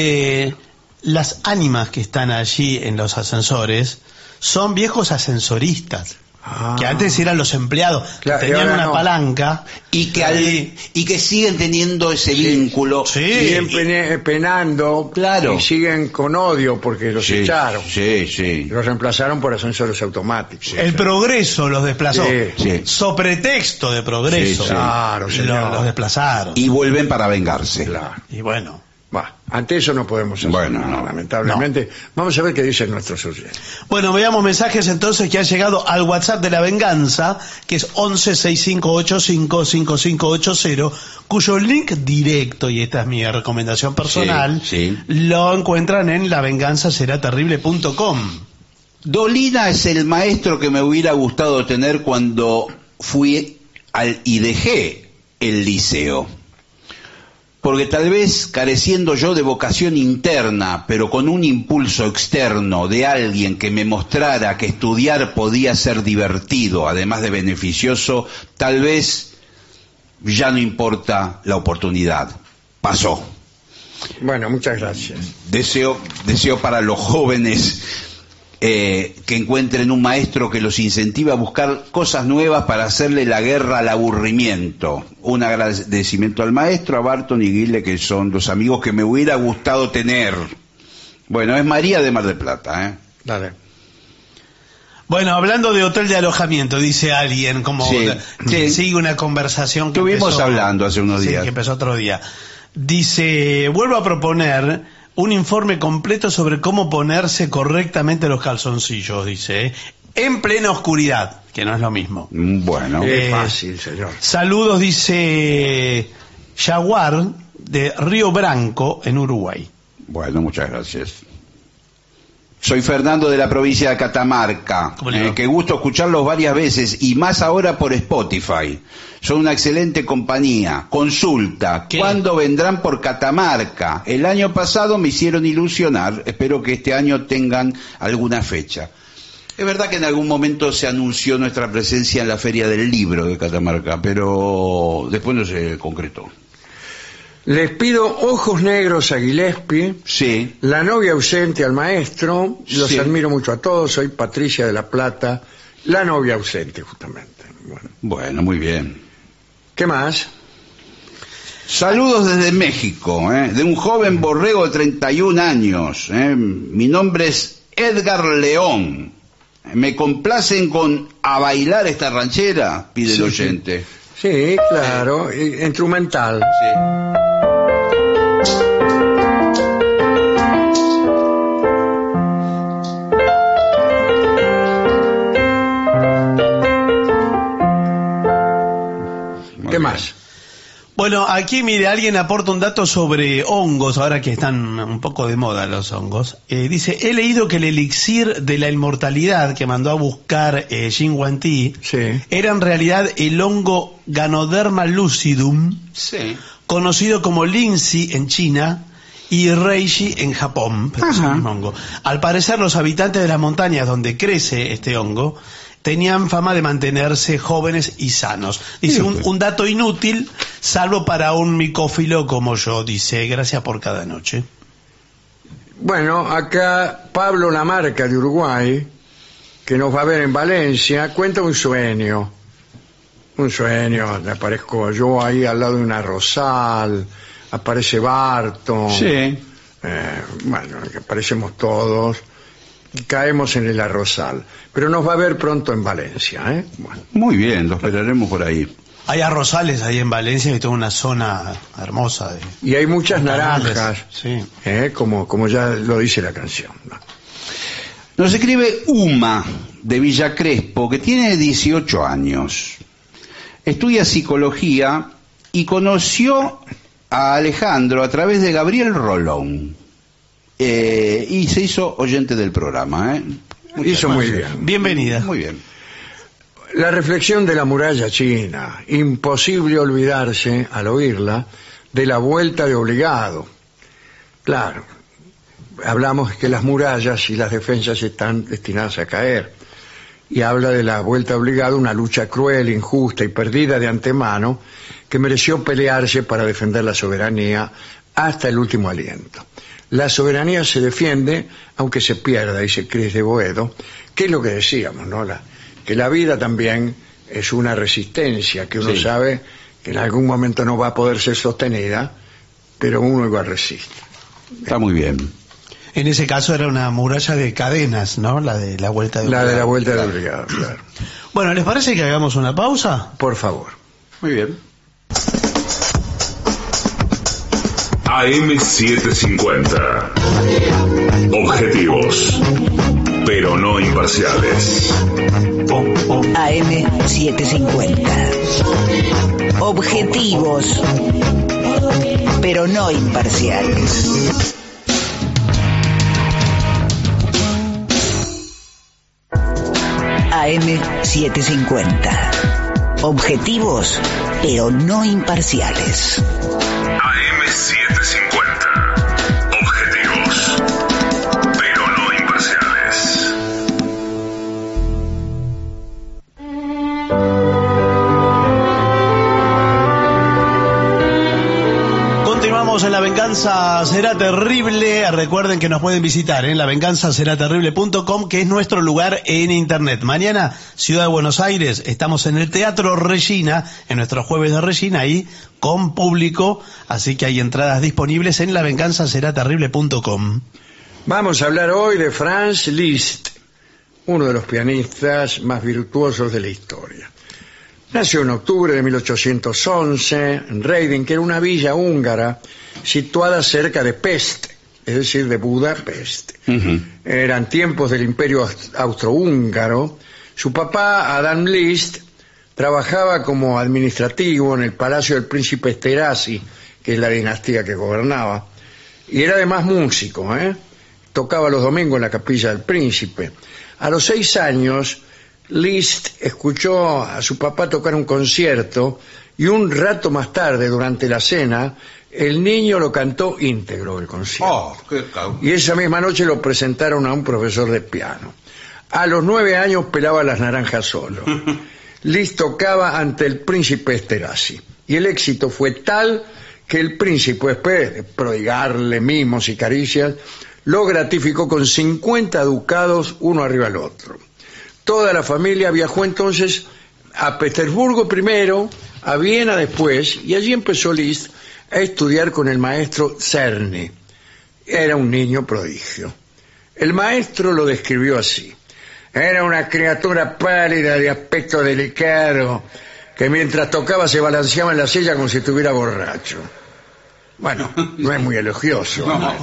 las ánimas que están allí en los ascensores son viejos ascensoristas, Ah. que antes eran los empleados, que Claro, y tenían ahora una no. palanca. Y que siguen teniendo ese vínculo. Sí. Siguen penando Claro. y siguen con odio porque los Sí, echaron. sí, sí. Los reemplazaron por ascensores automáticos. El progreso los desplazó. Sí, sí. So pretexto de progreso. Sí, sí. Claro, señor. Los desplazaron. Y vuelven para vengarse. Claro. Y bueno. Bah, ante eso no podemos hacer Bueno, nada, no. lamentablemente. Vamos a ver qué dicen nuestros oyentes. Bueno, veamos mensajes entonces que han llegado al WhatsApp de la venganza, que es 1165855580, cuyo link directo, y esta es mi recomendación personal, Sí, sí. lo encuentran en lavenganzaseraterrible.com. Dolina es el maestro que me hubiera gustado tener cuando fui y dejé el liceo. porque tal vez careciendo yo de vocación interna, pero con un impulso externo de alguien que me mostrara que estudiar podía ser divertido, además de beneficioso, tal vez ya no importa la oportunidad. Pasó. Bueno, muchas gracias. Deseo para los jóvenes que encuentren un maestro que los incentive a buscar cosas nuevas para hacerle la guerra al aburrimiento. Un agradecimiento al maestro, a Barton y Guille, que son los amigos que me hubiera gustado tener. Bueno, es María de Mar del Plata, ¿eh? Dale. Bueno, hablando de hotel de alojamiento, dice alguien, como sigue una conversación que estuvimos hablando hace unos días. Que empezó otro día. Dice, vuelvo a proponer un informe completo sobre cómo ponerse correctamente los calzoncillos, dice, en plena oscuridad, que no es lo mismo. Bueno, es fácil, señor. Saludos, dice Jaguar, de Río Branco, en Uruguay. Bueno, muchas gracias. Soy Fernando de la provincia de Catamarca. Qué gusto escucharlos varias veces y más ahora por Spotify. Son una excelente compañía. Consulta, ¿cuándo vendrán por Catamarca? El año pasado me hicieron ilusionar. Espero que este año tengan alguna fecha. Es verdad que en algún momento se anunció nuestra presencia en la Feria del Libro de Catamarca, pero después no se concretó. Les pido ojos negros a Gillespie, sí. La novia ausente al maestro, los admiro mucho a todos, soy Patricia de la Plata, la novia ausente justamente. Bueno, muy bien. ¿Qué más? Saludos desde México, de un joven borrego de 31 años. Mi nombre es Edgar León. ¿Me complacen con A Bailar esta ranchera? Pide el oyente. Sí, claro, instrumental. Sí. ¿Qué más? Bueno, aquí, mire, alguien aporta un dato sobre hongos, ahora que están un poco de moda los hongos. Dice, he leído que el elixir de la inmortalidad que mandó a buscar Jin Wanti era en realidad el hongo Ganoderma lucidum, conocido como Linsi en China y Reishi en Japón, pero es el mismo hongo. Al parecer, los habitantes de las montañas donde crece este hongo tenían fama de mantenerse jóvenes y sanos. Dice, un dato inútil, salvo para un micófilo como yo, dice, gracias por cada noche. Bueno, acá Pablo Lamarca de Uruguay, que nos va a ver en Valencia, cuenta un sueño. Me aparezco yo ahí al lado de una rosal, aparece Barton. Sí. Bueno, que aparecemos todos. Caemos en el arrozal, pero nos va a ver pronto en Valencia, Bueno. Muy bien, lo esperaremos por ahí. Hay arrozales ahí en Valencia y toda una zona hermosa. Y hay muchas naranjas, sí. Como ya lo dice la canción. Nos escribe Uma, de Villa Crespo, que tiene 18 años. Estudia psicología y conoció a Alejandro a través de Gabriel Rolón. Y se hizo oyente del programa. Hizo muy bien. Bienvenida. Muy bien. La reflexión de la muralla china. Imposible olvidarse, al oírla, de la vuelta de obligado. Claro, hablamos que las murallas y las defensas están destinadas a caer. Y habla de la vuelta de obligado, una lucha cruel, injusta y perdida de antemano, que mereció pelearse para defender la soberanía hasta el último aliento. La soberanía se defiende aunque se pierda, dice Cris de Boedo, que es lo que decíamos, ¿no? Que la vida también es una resistencia, que uno sabe que en algún momento no va a poder ser sostenida, pero uno igual resiste. Está muy bien. En ese caso era una muralla de cadenas, ¿no? La de la vuelta de obligado. La de la vuelta de obligado, claro. Bueno, ¿les parece que hagamos una pausa? Por favor. Muy bien. AM750. Objetivos, pero no imparciales. AM750. Objetivos, pero no imparciales. AM750. Objetivos, pero no imparciales. AM750. Objetivos, pero no imparciales. Continuamos en La Venganza Será Terrible. Recuerden que nos pueden visitar en lavenganzaseraterrible.com, que es nuestro lugar en internet. Mañana, Ciudad de Buenos Aires, estamos en el Teatro Regina, en nuestros jueves de Regina, ahí con público, así que hay entradas disponibles en lavenganzaseraterrible.com. Vamos a hablar hoy de Franz Liszt, uno de los pianistas más virtuosos de la historia. Nació en octubre de 1811 en Reading, que era una villa húngara situada cerca de Pest, es decir, de Budapest. Eran tiempos del Imperio Austrohúngaro. Su papá, Adam Liszt, trabajaba como administrativo en el Palacio del Príncipe Esterházy, que es la dinastía que gobernaba, y era además músico, Tocaba los domingos en la capilla del príncipe. A los 6 años, Liszt escuchó a su papá tocar un concierto y un rato más tarde, durante la cena, el niño lo cantó íntegro el concierto. Y esa misma noche lo presentaron a un profesor de piano. A los 9 años pelaba las naranjas solo. Liszt tocaba ante el príncipe Esterházy y el éxito fue tal que el príncipe, después de prodigarle mimos y caricias, lo gratificó con 50 ducados uno arriba del otro. Toda la familia viajó entonces a Petersburgo primero, a Viena después, y allí empezó Liszt a estudiar con el maestro Czerny. Era un niño prodigio. El maestro lo describió así: era una criatura pálida de aspecto delicado, que mientras tocaba se balanceaba en la silla como si estuviera borracho. Bueno, no es muy elogioso. No.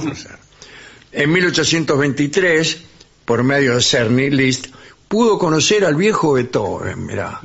En 1823, por medio de Czerny, Liszt pudo conocer al viejo Beethoven, mirá.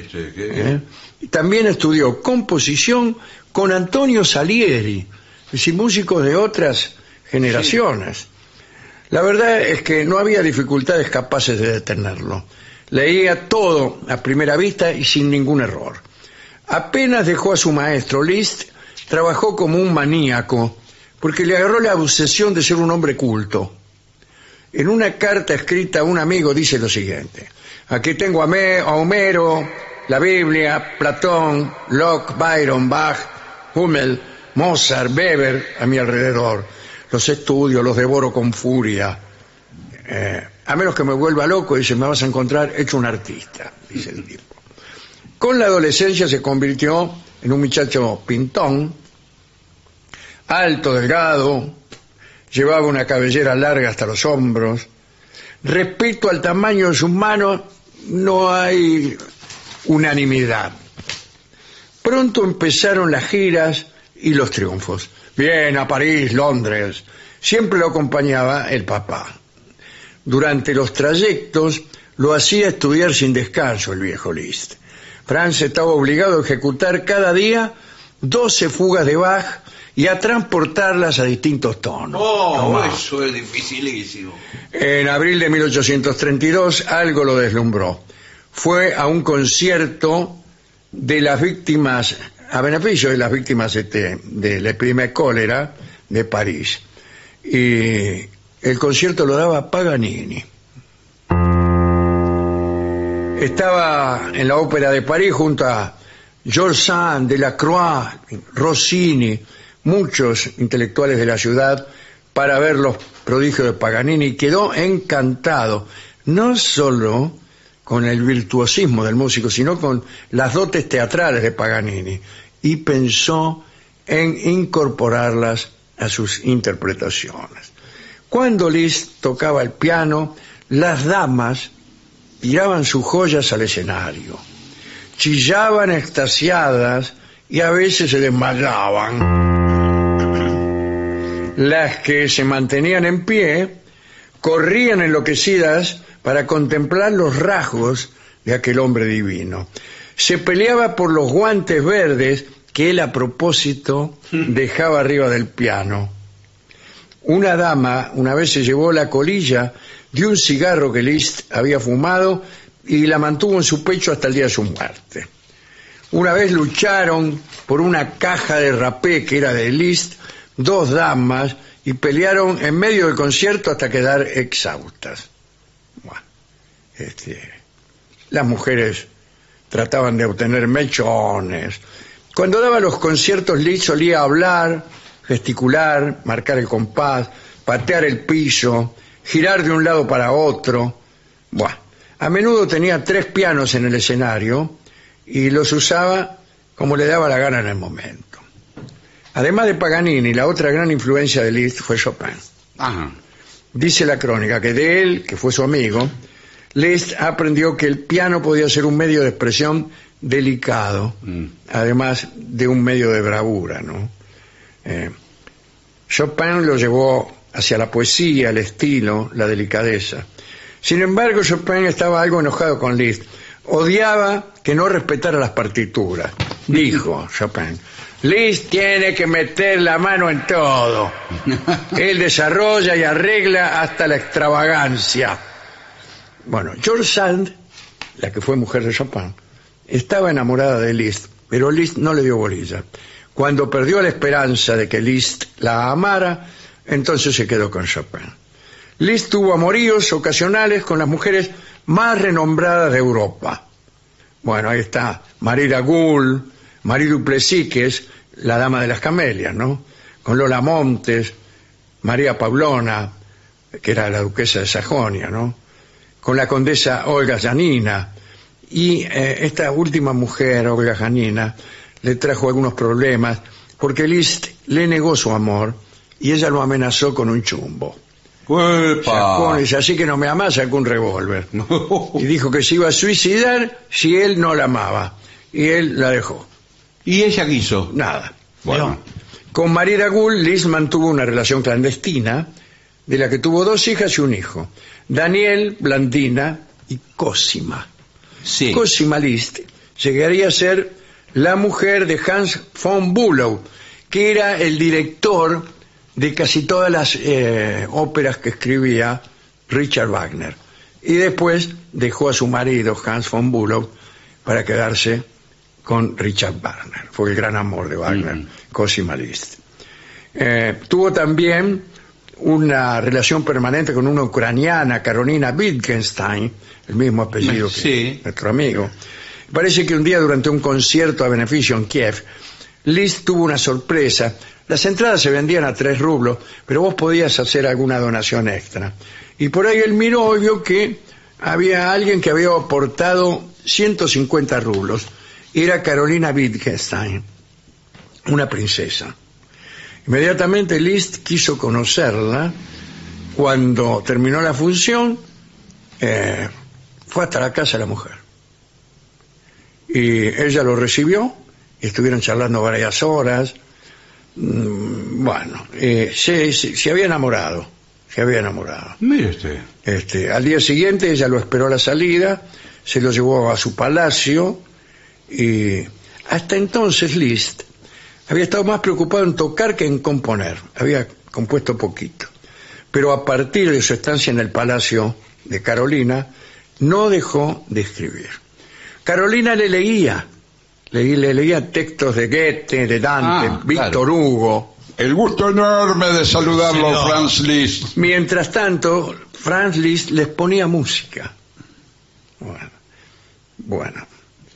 Y también estudió composición con Antonio Salieri, es decir, músicos de otras generaciones. Sí. La verdad es que no había dificultades capaces de detenerlo. Leía todo a primera vista y sin ningún error. Apenas dejó a su maestro, Liszt trabajó como un maníaco, porque le agarró la obsesión de ser un hombre culto. En una carta escrita a un amigo dice lo siguiente: aquí tengo a Homero, la Biblia, Platón, Locke, Byron, Bach, Hummel, Mozart, Weber a mi alrededor. Los estudio, los devoro con furia. A menos que me vuelva loco, dice, me vas a encontrar hecho un artista, dice el tipo. Con la adolescencia se convirtió en un muchacho pintón, alto, delgado, llevaba una cabellera larga hasta los hombros. Respecto al tamaño de sus manos, no hay unanimidad. Pronto empezaron las giras y los triunfos. Viena, París, Londres. Siempre lo acompañaba el papá. Durante los trayectos lo hacía estudiar sin descanso el viejo Liszt. Franz estaba obligado a ejecutar cada día 12 fugas de Bach y a transportarlas a distintos tonos. Eso es dificilísimo. En abril de 1832 algo lo deslumbró. Fue a un concierto de las víctimas, a beneficio de las víctimas de la epidemia de cólera de París. Y el concierto lo daba Paganini. Estaba en la Ópera de París junto a Georges Sand, Delacroix, Rossini, muchos intelectuales de la ciudad, para ver los prodigios de Paganini, y quedó encantado, no solo con el virtuosismo del músico, sino con las dotes teatrales de Paganini, y pensó en incorporarlas a sus interpretaciones. Cuando Liszt tocaba el piano, las damas tiraban sus joyas al escenario, chillaban extasiadas y a veces se desmayaban. Las que se mantenían en pie corrían enloquecidas para contemplar los rasgos de aquel hombre divino. Se peleaba por los guantes verdes que él a propósito dejaba arriba del piano. Una dama una vez se llevó la colilla de un cigarro que Liszt había fumado y la mantuvo en su pecho hasta el día de su muerte. Una vez lucharon por una caja de rapé que era de Liszt, 2 damas, y pelearon en medio del concierto hasta quedar exhaustas. Bueno, las mujeres trataban de obtener mechones. Cuando daba los conciertos, Liszt solía hablar, gesticular, marcar el compás, patear el piso, girar de un lado para otro. Bueno, a menudo tenía 3 pianos en el escenario y los usaba como le daba la gana en el momento. Además de Paganini, la otra gran influencia de Liszt fue Chopin. Ajá. Dice la crónica que de él, que fue su amigo, Liszt aprendió que el piano podía ser un medio de expresión delicado, además de un medio de bravura, ¿no? Chopin lo llevó hacia la poesía, el estilo, la delicadeza. Sin embargo, Chopin estaba algo enojado con Liszt. Odiaba que no respetara las partituras. Dijo Chopin: Liszt tiene que meter la mano en todo. Él desarrolla y arregla hasta la extravagancia. Bueno, George Sand, la que fue mujer de Chopin, estaba enamorada de Liszt, pero Liszt no le dio bolilla. Cuando perdió la esperanza de que Liszt la amara, entonces se quedó con Chopin. Liszt tuvo amoríos ocasionales con las mujeres más renombradas de Europa. Bueno, ahí está Marie Lagoule, Marie Duplessis, que es la dama de las camelias, ¿no? Con Lola Montes, María Paulona, que era la duquesa de Sajonia, ¿no? Con la condesa Olga Janina. Y esta última mujer, Olga Janina, le trajo algunos problemas porque Liszt le negó su amor y ella lo amenazó con un chumbo. Sacó, dice: así que no me amás, sacó un revólver. Y dijo que se iba a suicidar si él no la amaba. Y él la dejó. ¿Y ella qué hizo? Nada. Bueno. Con Marie Lagoule, Liszt mantuvo una relación clandestina de la que tuvo 2 hijas y un hijo: Daniel, Blandina y Cosima. Sí. Cosima Liszt llegaría a ser la mujer de Hans von Bülow, que era el director de casi todas las óperas que escribía Richard Wagner. Y después dejó a su marido, Hans von Bülow, para quedarse con Richard Wagner. Fue el gran amor de Wagner, Cosima Liszt. Tuvo también una relación permanente con una ucraniana, Carolina Wittgenstein, el mismo apellido que nuestro amigo. Parece que un día, durante un concierto a beneficio en Kiev, Liszt tuvo una sorpresa. Las entradas se vendían a 3 rublos, pero vos podías hacer alguna donación extra. Y por ahí él miró y vio que había alguien que había aportado 150 rublos. Era Carolina Wittgenstein, una princesa. Inmediatamente Liszt quiso conocerla. Cuando terminó la función, fue hasta la casa de la mujer. Y ella lo recibió, y estuvieron charlando varias horas. Bueno, se había enamorado. Mire usted. Al día siguiente ella lo esperó a la salida, se lo llevó a su palacio, y hasta entonces Liszt había estado más preocupado en tocar que en componer. Había compuesto poquito. Pero a partir de su estancia en el palacio de Carolina, no dejó de escribir. Carolina le leía textos de Goethe, de Dante, Víctor Hugo. El gusto enorme de saludarlo, señor Franz Liszt. Mientras tanto, Franz Liszt les ponía música. Bueno.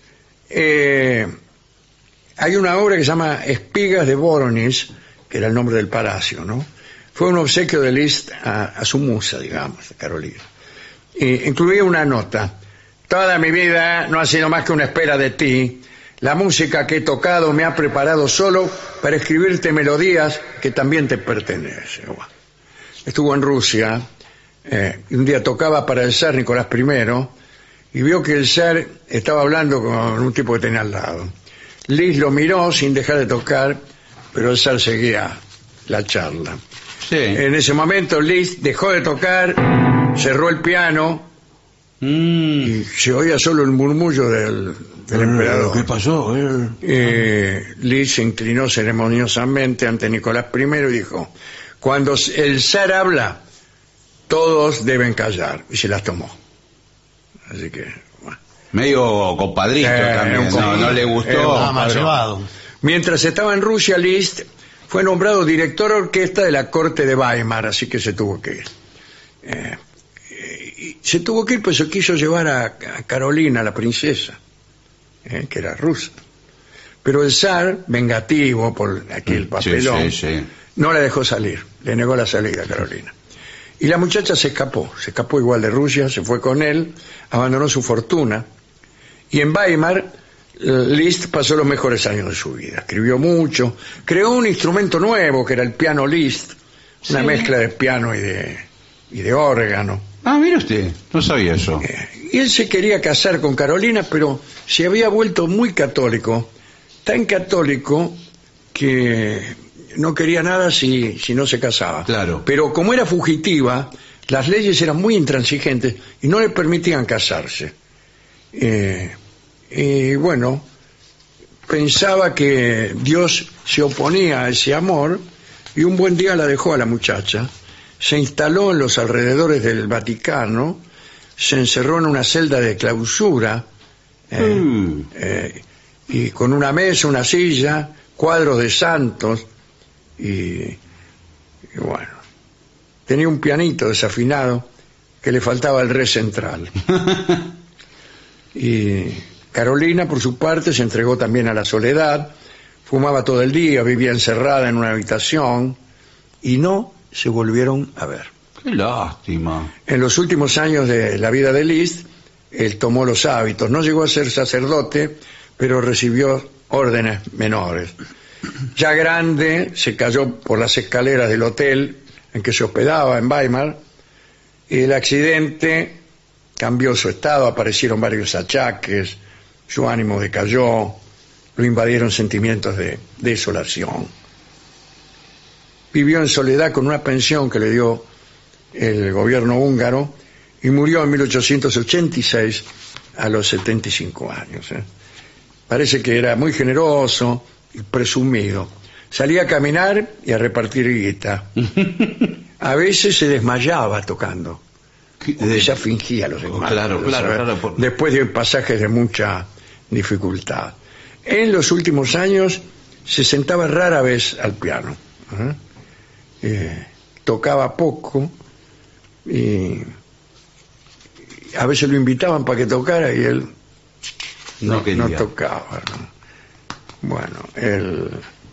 Hay una obra que se llama Espigas de Voronezh, que era el nombre del palacio, ¿no? Fue un obsequio de Liszt a su musa, digamos, Carolina. Incluía una nota: toda mi vida no ha sido más que una espera de ti. La música que he tocado me ha preparado solo para escribirte melodías que también te pertenecen. Bueno, estuvo en Rusia, un día tocaba para el zar Nicolás I, y vio que el zar estaba hablando con un tipo que tenía al lado. Liszt lo miró sin dejar de tocar, pero el zar seguía la charla. Sí. En ese momento Liszt dejó de tocar, cerró el piano y se oía solo el murmullo del emperador. ¿Qué pasó? Liszt se inclinó ceremoniosamente ante Nicolás I y dijo: cuando el zar habla, todos deben callar. Y se las tomó. Así que, bueno. Medio compadrito también, no le gustó. Más llevado. Mientras estaba en Rusia, Liszt fue nombrado director de orquesta de la corte de Weimar, así que se tuvo que ir. Se tuvo que ir, pues se quiso llevar a Carolina, la princesa, que era rusa. Pero el zar, vengativo por aquel papelón, no la dejó salir, le negó la salida a Carolina. Y la muchacha se escapó igual de Rusia, se fue con él, abandonó su fortuna. Y en Weimar, Liszt pasó los mejores años de su vida. Escribió mucho, creó un instrumento nuevo que era el piano Liszt, una mezcla de piano y de órgano. Ah, mire usted, no sabía eso. Y él se quería casar con Carolina, pero se había vuelto muy católico, tan católico que no quería nada si no se casaba. Claro. Pero como era fugitiva, las leyes eran muy intransigentes y no le permitían casarse. Y bueno, pensaba que Dios se oponía a ese amor y un buen día la dejó a la muchacha, se instaló en los alrededores del Vaticano, se encerró en una celda de clausura y con una mesa, una silla, cuadros de santos y bueno, tenía un pianito desafinado que le faltaba el re central. Y Carolina, por su parte, se entregó también a la soledad, fumaba todo el día, vivía encerrada en una habitación y no se volvieron a ver. Qué lástima. En los últimos años de la vida de Liszt, él tomó los hábitos. No llegó a ser sacerdote, pero recibió órdenes menores. Ya grande, se cayó por las escaleras del hotel en que se hospedaba en Weimar, y el accidente cambió su estado, aparecieron varios achaques, su ánimo decayó, lo invadieron sentimientos de desolación. Vivió en soledad con una pensión que le dio el gobierno húngaro y murió en 1886 a los 75 años. Parece que era muy generoso y presumido. Salía a caminar y a repartir guita. A veces se desmayaba tocando. Ella fingía los desmayos. Claro. Después de pasajes de mucha dificultad. En los últimos años se sentaba rara vez al piano. Tocaba poco y a veces lo invitaban para que tocara y él no tocaba, ¿no? Bueno, él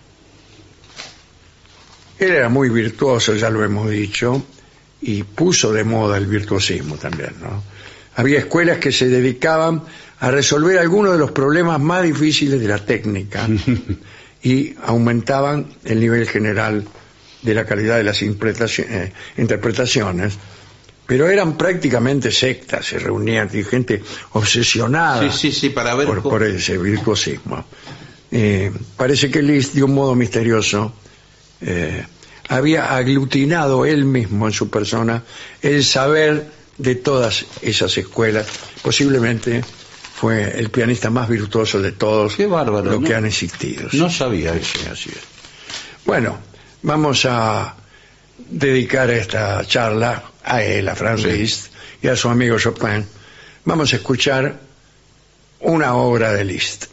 era muy virtuoso, ya lo hemos dicho, y puso de moda el virtuosismo también, ¿no? Había escuelas que se dedicaban a resolver algunos de los problemas más difíciles de la técnica y aumentaban el nivel general de la calidad de las interpretaciones, pero eran prácticamente sectas, se reunían gente obsesionada para ver por ese virtuosismo. Parece que Liszt, de un modo misterioso, había aglutinado él mismo en su persona el saber de todas esas escuelas. Posiblemente fue el pianista más virtuoso de todos. Qué bárbaro, los que han existido. No sabía eso. Sí, así es. Bueno, vamos a dedicar esta charla a él, a Franz Liszt, y a su amigo Chopin. Vamos a escuchar una obra de Liszt.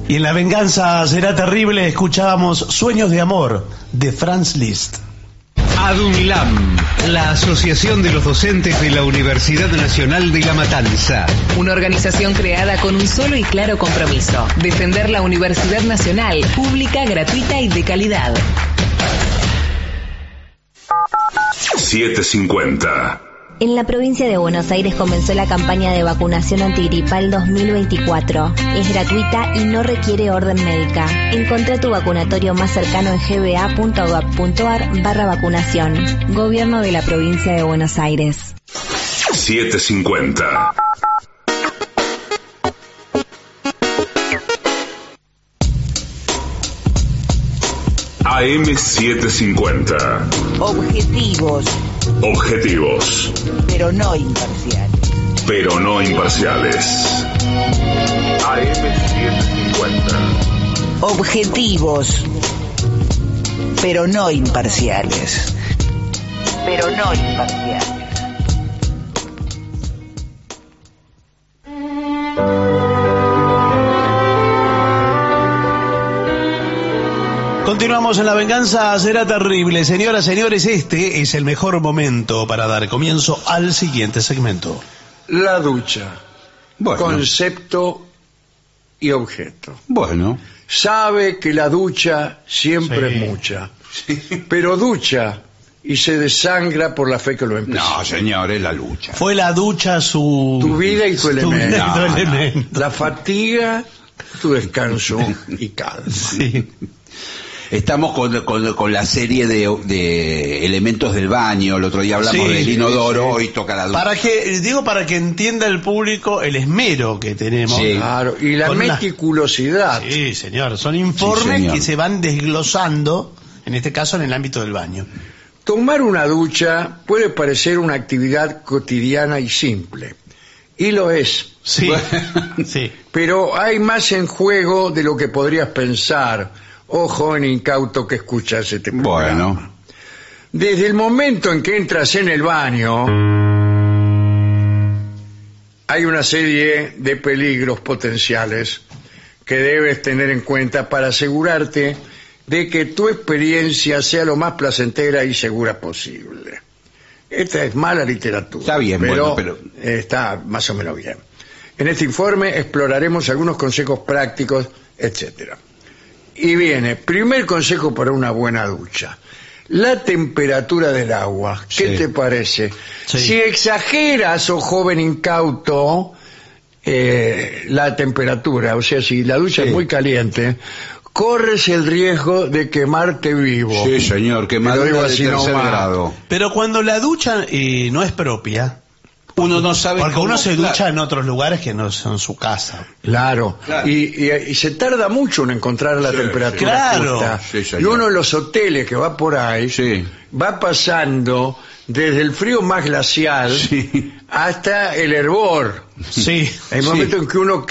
Y en La venganza será terrible escuchábamos Sueños de amor de Franz Liszt. ADUNLAM, la Asociación de los Docentes de la Universidad Nacional de La Matanza. Una organización creada con un solo y claro compromiso: defender la Universidad Nacional, pública, gratuita y de calidad. 7:50. En la provincia de Buenos Aires comenzó la campaña de vacunación antigripal 2024. Es gratuita y no requiere orden médica. Encontrá tu vacunatorio más cercano en gba.gov.ar/vacunación. Gobierno de la provincia de Buenos Aires. 7:50. AM750. Objetivos. Objetivos. Pero no imparciales. Pero no imparciales. AM750. Objetivos. Pero no imparciales. Pero no imparciales. Continuamos en La venganza será terrible. Señoras, señores, este es el mejor momento para dar comienzo al siguiente segmento. La ducha. Bueno. Concepto y objeto. Bueno. Sabe que la ducha siempre es mucha. Sí. Pero ducha y se desangra por la fe que lo empezó. No, señor, es la lucha. Fue la ducha Tu vida y tu elemento. vida y tu elemento. La fatiga, tu descanso y calma. Sí. Estamos con la serie de elementos del baño. El otro día hablamos del inodoro, hoy toca la ducha. Para que entienda el público el esmero que tenemos. Sí. Claro, y la Con meticulosidad. Sí, señor. Son informes señor. que se van desglosando, en este caso en el ámbito del baño. Tomar una ducha puede parecer una actividad cotidiana y simple. Y lo es. Sí, sí. Pero hay más en juego de lo que podrías pensar. Oh, joven incauto que escuchas este programa. Bueno. Desde el momento en que entras en el baño, hay una serie de peligros potenciales que debes tener en cuenta para asegurarte de que tu experiencia sea lo más placentera y segura posible. Esta es mala literatura. Está bien, pero está más o menos bien. En este informe exploraremos algunos consejos prácticos, etcétera. Y viene, primer consejo para una buena ducha: la temperatura del agua. ¿Qué te parece? Sí. Si exageras, oh joven incauto, la temperatura, o sea, si la ducha es muy caliente, corres el riesgo de quemarte vivo. Sí, señor, quemadura de tercer grado. Pero cuando la ducha no es propia, uno no sabe porque cómo, uno se ducha claro, en otros lugares que no son su casa. Claro. Y se tarda mucho en encontrar la temperatura claro. justa. Sí, señor. Y uno en los hoteles que va por ahí va pasando desde el frío más glacial hasta el hervor. Sí. Hay momentos en que uno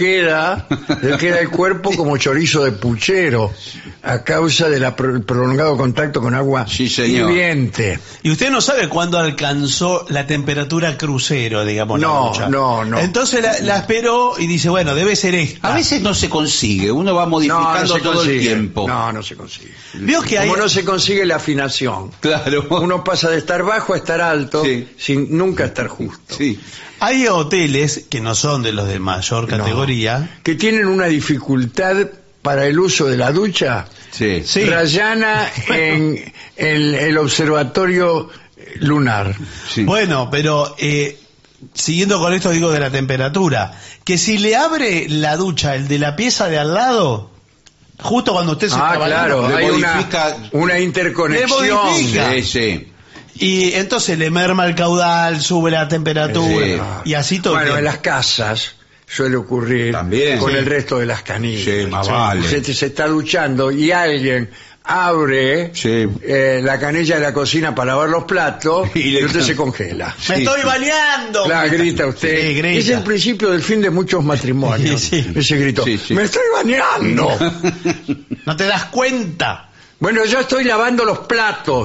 le queda el cuerpo como chorizo de puchero a causa del prolongado contacto con agua hirviente. Y usted no sabe cuándo alcanzó la temperatura crucero, digamos. No. Entonces la esperó y dice, bueno, debe ser esta. A veces no se consigue, uno va modificando todo el tiempo. No se consigue. ¿Vio que Como no se consigue la afinación. Claro. Uno pasa de estar bajo a estar alto sin nunca estar justo. Sí. Hay hoteles que no son de los de mayor categoría. Que tienen una dificultad para el uso de la ducha. Sí. Rayana en el observatorio lunar. Sí. Bueno, pero siguiendo con esto digo de la temperatura, que si le abre la ducha el de la pieza de al lado, justo cuando usted se está claro, le hay modifica, una interconexión. Le modifica. Sí. Y entonces le merma el caudal, sube la temperatura y así todo. Bueno, en las casas suele ocurrir también con el resto de las canillas. Sí, más vale. Se está duchando y alguien abre la canilla de la cocina para lavar los platos y usted se congela. ¡Me estoy bañando! Claro, grita usted. Sí, grita. Es el principio del fin de muchos matrimonios. Ese grito. ¡Me estoy bañando! ¿No te das cuenta? Bueno, yo estoy lavando los platos.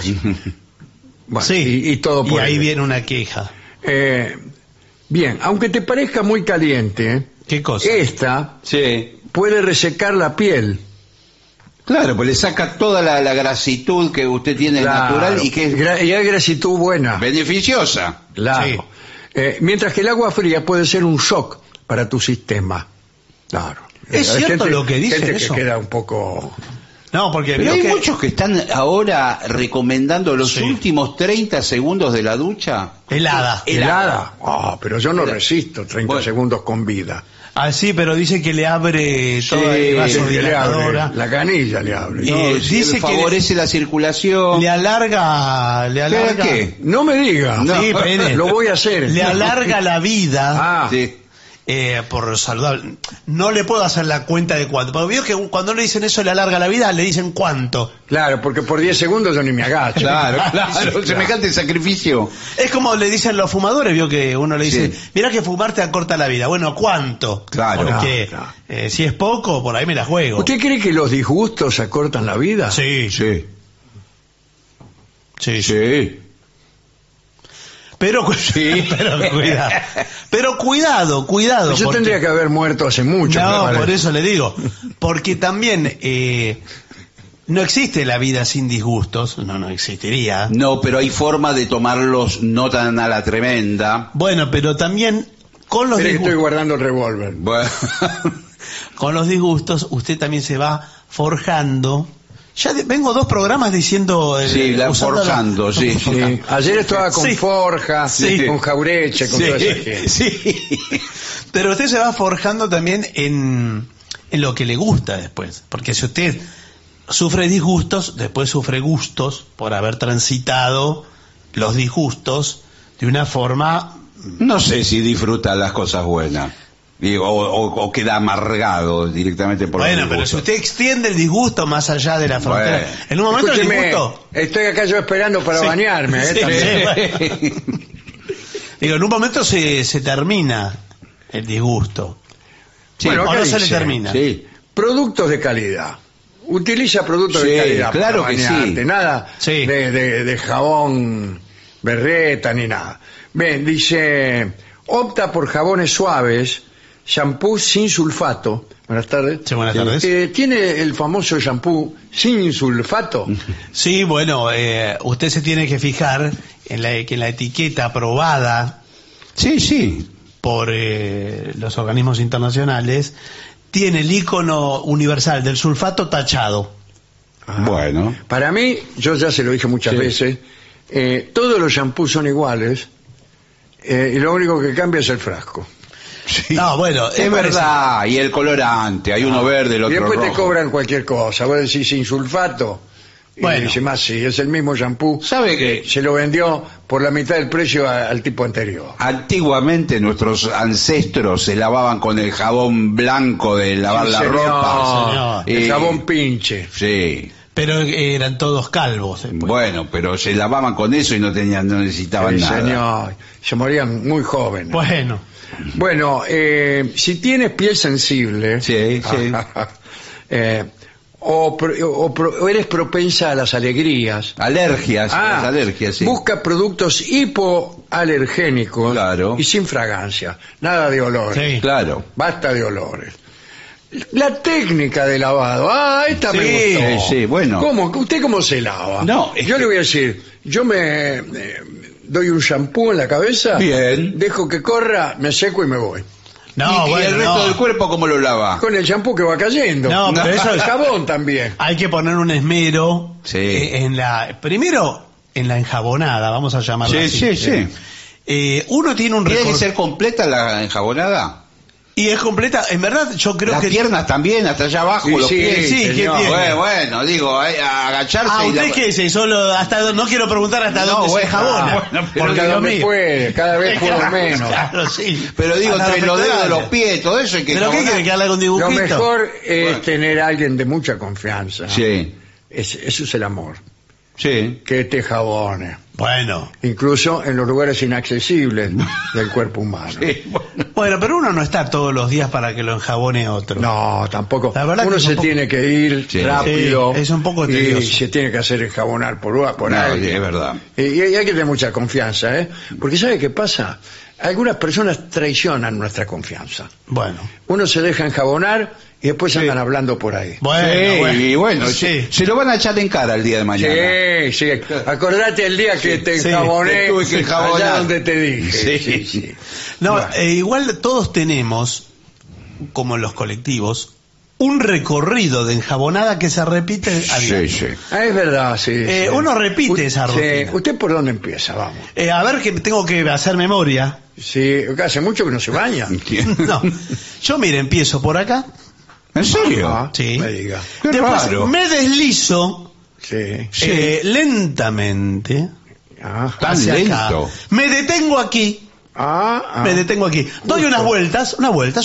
Bueno, y todo por ahí viene una queja. Bien, aunque te parezca muy caliente, ¿qué cosa? esta puede resecar la piel. Claro, pues le saca toda la grasitud que usted tiene natural y que y hay grasitud buena. Beneficiosa. Claro. Sí. Mientras que el agua fría puede ser un shock para tu sistema. Claro. ¿Es cierto lo que dice gente eso? Que queda un poco... No, porque pero hay muchos que están ahora recomendando los últimos 30 segundos de la ducha. Helada. Pero yo no resisto 30 segundos con vida. Ah, sí, pero dice que le abre toda el vasodilatadora. La canilla le abre. No, dice favorece la circulación. Le alarga. ¿Qué? No me diga. No. Sí, lo voy a hacer. Le alarga la vida. Sí. Por saludable. No le puedo hacer la cuenta de cuánto. Pero veo que cuando le dicen eso le alarga la vida, le dicen cuánto. Claro, porque por 10 segundos yo ni me agacho. Claro. Semejante sacrificio. Es como le dicen los fumadores, vio que uno le dice, mira que fumar te acorta la vida. Bueno, ¿cuánto? Claro. Porque si es poco, por ahí me la juego. ¿Usted cree que los disgustos acortan la vida? Sí. Pero cuidado. Yo tendría que haber muerto hace mucho. No, por eso le digo. Porque también no existe la vida sin disgustos. No existiría. No, pero hay forma de tomarlos no tan a la tremenda. Bueno, pero también con los disgustos. Estoy guardando el revólver. Bueno. Con los disgustos usted también se va forjando. Ya vengo 2 programas diciendo... forjando, sí. Ayer estaba con Forja, con Jaureche, con toda esa gente. Sí. Pero usted se va forjando también en lo que le gusta después. Porque si usted sufre disgustos, después sufre gustos por haber transitado los disgustos de una forma... No sé si disfruta las cosas buenas. O queda amargado directamente por Bueno, pero si usted extiende el disgusto más allá de la frontera, en un momento el disgusto... Estoy acá yo esperando para bañarme. Digo, en un momento se termina el disgusto. O no se le termina. Productos de calidad. Utiliza productos de calidad. Claro para bañarte. Nada de jabón berreta ni nada. Bien, dice, opta por jabones suaves, shampoo sin sulfato. Buenas tardes. Sí, buenas tardes. ¿Tiene el famoso shampoo sin sulfato? Sí, bueno, usted se tiene que fijar que en la etiqueta aprobada por los organismos internacionales tiene el icono universal del sulfato tachado. Bueno. Para mí, yo ya se lo dije muchas veces, todos los shampoos son iguales y lo único que cambia es el frasco. No, bueno, es verdad, y el colorante, hay uno verde, el otro rojo. Y después te cobran cualquier cosa, vos decís sin sulfato, y dice más, es el mismo shampoo. ¿Sabe que se lo vendió por la mitad del precio al tipo anterior? Antiguamente nuestros ancestros se lavaban con el jabón blanco de lavar la ropa. El jabón pinche. Sí. Pero eran todos calvos. Bueno, pero se lavaban con eso y no necesitaban nada. Señor, se morían muy jóvenes. Bueno, si tienes piel sensible, o eres propensa a las alergias. Las alergias, busca productos hipoalergénicos y sin fragancia. Nada de olores. Sí, claro. Basta de olores. La técnica de lavado. Esta me gustó. Sí, bueno. ¿Usted cómo se lava? No, yo le voy a decir, yo me doy un shampoo en la cabeza, dejo que corra, me seco y me voy. ¿Y el resto del cuerpo cómo lo lava? Con el shampoo que va cayendo. No, pero eso es jabón también. Hay que poner un esmero primero en la enjabonada, vamos a llamarla así. Uno tiene un ¿Tiene que ser completa la enjabonada? Y es completa, en verdad yo creo que... Las piernas también, hasta allá abajo, los pies. Sí, ¿qué tiene? Bueno, digo, agacharse... ¿usted qué es? No quiero preguntar hasta dónde se jabona. Porque dónde puede, cada vez puedo menos. Claro, sí. Pero digo, entre los dedos de los pies, todo eso hay que... ¿Pero qué quiere que haga con dibujito? Lo mejor es tener a alguien de mucha confianza. Sí. Eso es el amor. Sí. Que te jabone. Bueno. Incluso en los lugares inaccesibles del cuerpo humano. Bueno, pero uno no está todos los días para que lo enjabone otro. No, tampoco. La verdad uno se tiene que ir rápido. Es un poco tedioso. Y se tiene que hacer enjabonar por alguien. Es verdad. Y hay que tener mucha confianza, Porque ¿sabe qué pasa? algunas personas traicionan nuestra confianza. Bueno. Uno se deja enjabonar y después andan hablando por ahí. Bueno, se lo van a echar en cara el día de mañana. Sí. Acordate el día que te enjaboné, tuve que enjabonar. allá donde te dije. Sí. No, bueno. Igual todos tenemos, como en los colectivos, un recorrido de enjabonada que se repite a diario. Sí. Es verdad, sí. Uno repite esa rutina. ¿Usted por dónde empieza? Vamos. A ver, que tengo que hacer memoria. Sí, hace mucho que no se baña. No. Yo, mire, empiezo por acá. ¿En serio? Sí. Me diga. Después raro. me deslizo lentamente. Tan lento. Acá. Me detengo aquí. Me detengo aquí. Doy unas vueltas.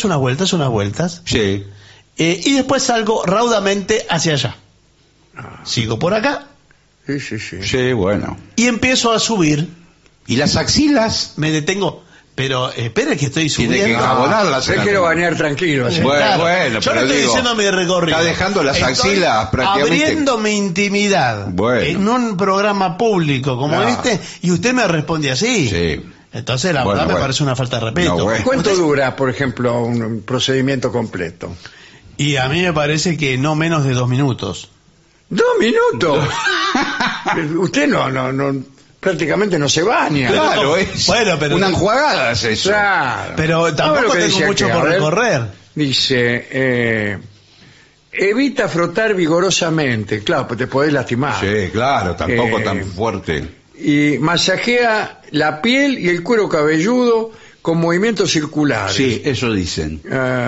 Sí. Y después salgo raudamente hacia allá. Sigo por acá. Sí, bueno. Y empiezo a subir. ¿Y las axilas? Me detengo. Pero espere que estoy subiendo. Tiene que enjabonarlas. Yo quiero bañar tranquilo. Bueno, yo pero no estoy diciendo mi recorrido. Está dejando las axilas prácticamente. Abriendo mi intimidad. Bueno. En un programa público como este, y usted me responde así. Sí. Entonces, la verdad me parece una falta de respeto. ¿Cuánto dura, por ejemplo, un procedimiento completo? Y a mí me parece que no menos de 2 minutos. ¿2 minutos? Usted no prácticamente no se baña. Claro, es pero una enjuagada es eso. Claro. Pero tampoco tengo mucho por recorrer. Dice, evita frotar vigorosamente. Claro, pues te podés lastimar. Sí, claro, tampoco tan fuerte. Y masajea la piel y el cuero cabelludo con movimientos circulares. Sí, eso dicen.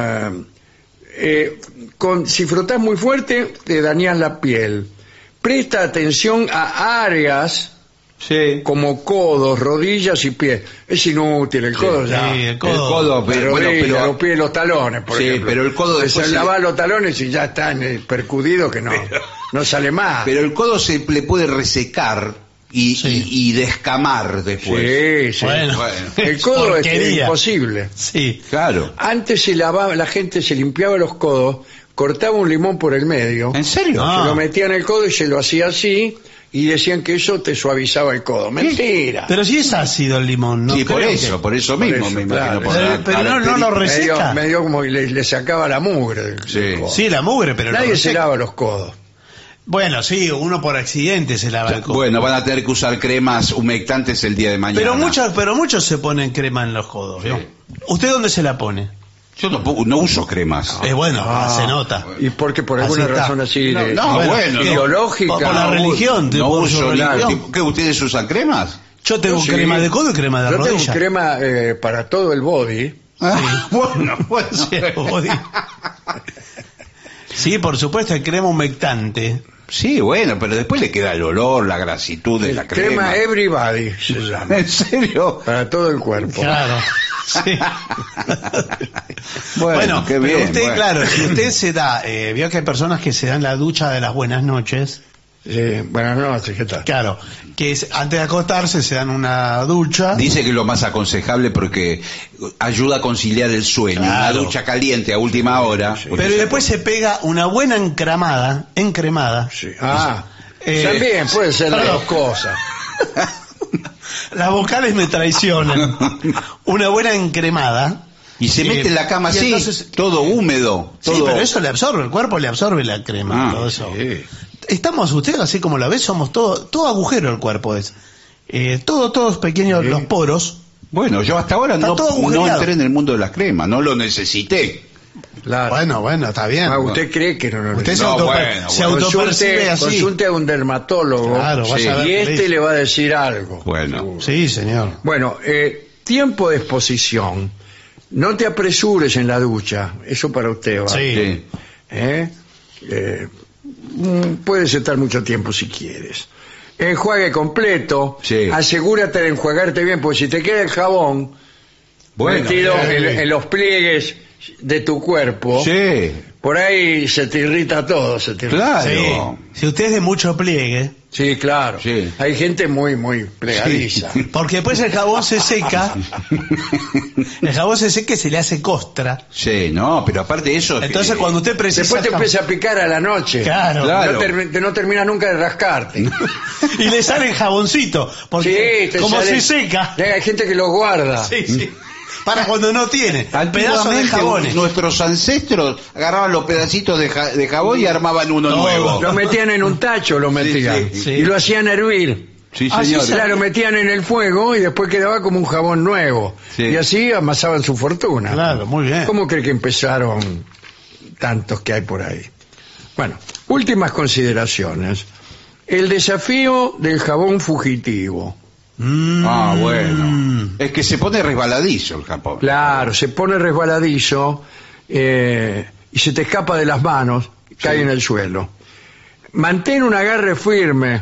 Si frotás muy fuerte, te dañas la piel. Presta atención a áreas como codos, rodillas y pies. Es inútil, el codo ya. Sí, el codo pero los pies, los talones, por ejemplo. Pero el codo después se lava los talones y ya están percudidos que no sale más. Pero el codo se le puede resecar y descamar después. Sí. Bueno. El codo es imposible. Sí. Claro. Antes la gente se limpiaba los codos, cortaba un limón por el medio. ¿En serio? Se lo metía en el codo y se lo hacía así, y decían que eso te suavizaba el codo. Mentira. Pero si es ácido el limón, ¿no? Sí, por eso mismo me imagino. Pero no lo reseca. Medio como le sacaba la mugre del codo. Sí, la mugre, pero nadie se lava los codos. Bueno, sí, uno por accidente se lava el codo. Bueno, van a tener que usar cremas humectantes el día de mañana. Pero muchos se ponen crema en los codos. ¿No? ¿Usted dónde se la pone? Yo no uso cremas. Se nota. Y porque por alguna razón así ideológica. Por la religión. No uso religión. ¿Qué, ustedes usan cremas? Yo tengo crema de codo y crema de rodilla. Yo tengo crema para todo el body. Bueno. Sí, por supuesto, hay crema humectante. Sí, bueno, pero después le queda el olor, la grasitud de la crema. Crema Everybody se llama. ¿En serio? Para todo el cuerpo. Claro. Sí. Bueno, qué bien. Usted, claro, si usted se da, vio que hay personas que se dan la ducha de las buenas noches. Buenas noches, ¿qué tal? Claro, que antes de acostarse se dan una ducha. Dice que es lo más aconsejable porque ayuda a conciliar el sueño. Claro. Una ducha caliente a última hora. Sí. Pero después se pega una buena encremada. Sí. También puede ser las dos cosas. Las vocales me traicionan. Una buena encremada. Y se mete en la cama así, entonces, todo húmedo. Sí, pero eso le absorbe, el cuerpo le absorbe la crema. Todo eso. Sí. Estamos, usted así como la ve, somos todo agujero el cuerpo es. Todos pequeños los poros. Bueno, yo hasta ahora no entré en el mundo de las cremas, no lo necesité. Claro. Bueno, está bien. ¿Usted cree que no? Usted se autopercibe así. Consulte a un dermatólogo. Claro, y le va a decir algo. Bueno. Sí, señor. Bueno, tiempo de exposición. No te apresures en la ducha. Eso para usted va. Sí. Puedes estar mucho tiempo si quieres. Enjuague completo. Sí. Asegúrate de enjuagarte bien, porque si te queda el jabón metido en los pliegues de tu cuerpo, por ahí se te irrita todo. Claro. Sí. Si usted es de mucho pliegue. Sí, claro. Sí. Hay gente muy, muy plegadiza. Sí. Porque después el jabón se seca. El jabón se seca y se le hace costra. Sí, no, pero aparte de eso... Entonces cuando usted precisa... Después te empieza a picar a la noche. Claro. No termina nunca de rascarte. Y le sale el jaboncito. Porque como se seca... Hay gente que lo guarda. Sí. Para cuando no tiene pedazo de jabones. Nuestros ancestros agarraban los pedacitos de jabón y armaban uno nuevo. Lo metían en un tacho, sí. Y lo hacían hervir. Sí, señor. Lo metían en el fuego y después quedaba como un jabón nuevo. Sí. Y así amasaban su fortuna. Claro, muy bien. ¿Cómo cree que empezaron tantos que hay por ahí? Bueno, últimas consideraciones. El desafío del jabón fugitivo. Bueno. Es que se pone resbaladizo el jabón. Claro, se pone resbaladizo y se te escapa de las manos, cae en el suelo. Mantén un agarre firme.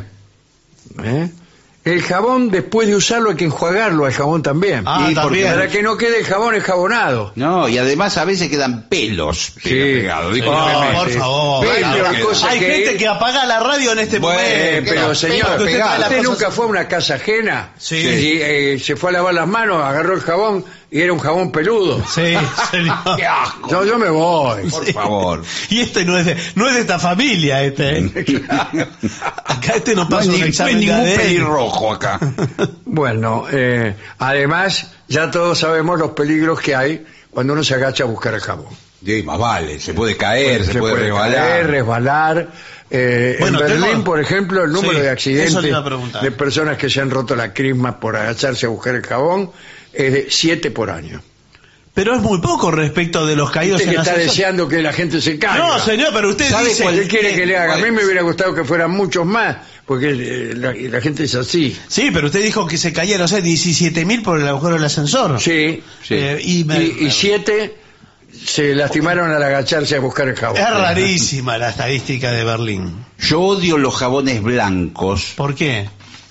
El jabón, después de usarlo, hay que enjuagarlo al jabón también. También. Para que no quede el jabón enjabonado. No, y además a veces quedan pelos pegados. Por favor. Hay gente que apaga la radio en este momento. Pero señor, ¿usted nunca fue a una casa ajena? Sí. Y se fue a lavar las manos, agarró el jabón y era un jabón peludo. Sí, señor. ¡Qué asco! Yo me voy. Por favor. Y este no es de esta familia, Acá no pasa un examen de ningún ADN. pelirrojo acá. Bueno, además, ya todos sabemos los peligros que hay cuando uno se agacha a buscar el jabón. Sí, más vale, se puede caer, se puede resbalar. En Berlín, por ejemplo, el número de accidentes de personas que se han roto la crisma por agacharse a buscar el jabón es de 7 por año. Pero es muy poco respecto de los caídos en el ascensor. Está deseando que la gente se caiga. No, señor, pero usted dice... ¿Qué quiere que le haga? A mí me hubiera gustado que fueran muchos más, porque la gente es así. Sí, pero usted dijo que se cayeron, 17.000 por el agujero del ascensor. Sí. Y 7 se lastimaron al agacharse a buscar el jabón. Es rarísima la estadística de Berlín. Yo odio los jabones blancos. ¿Por qué?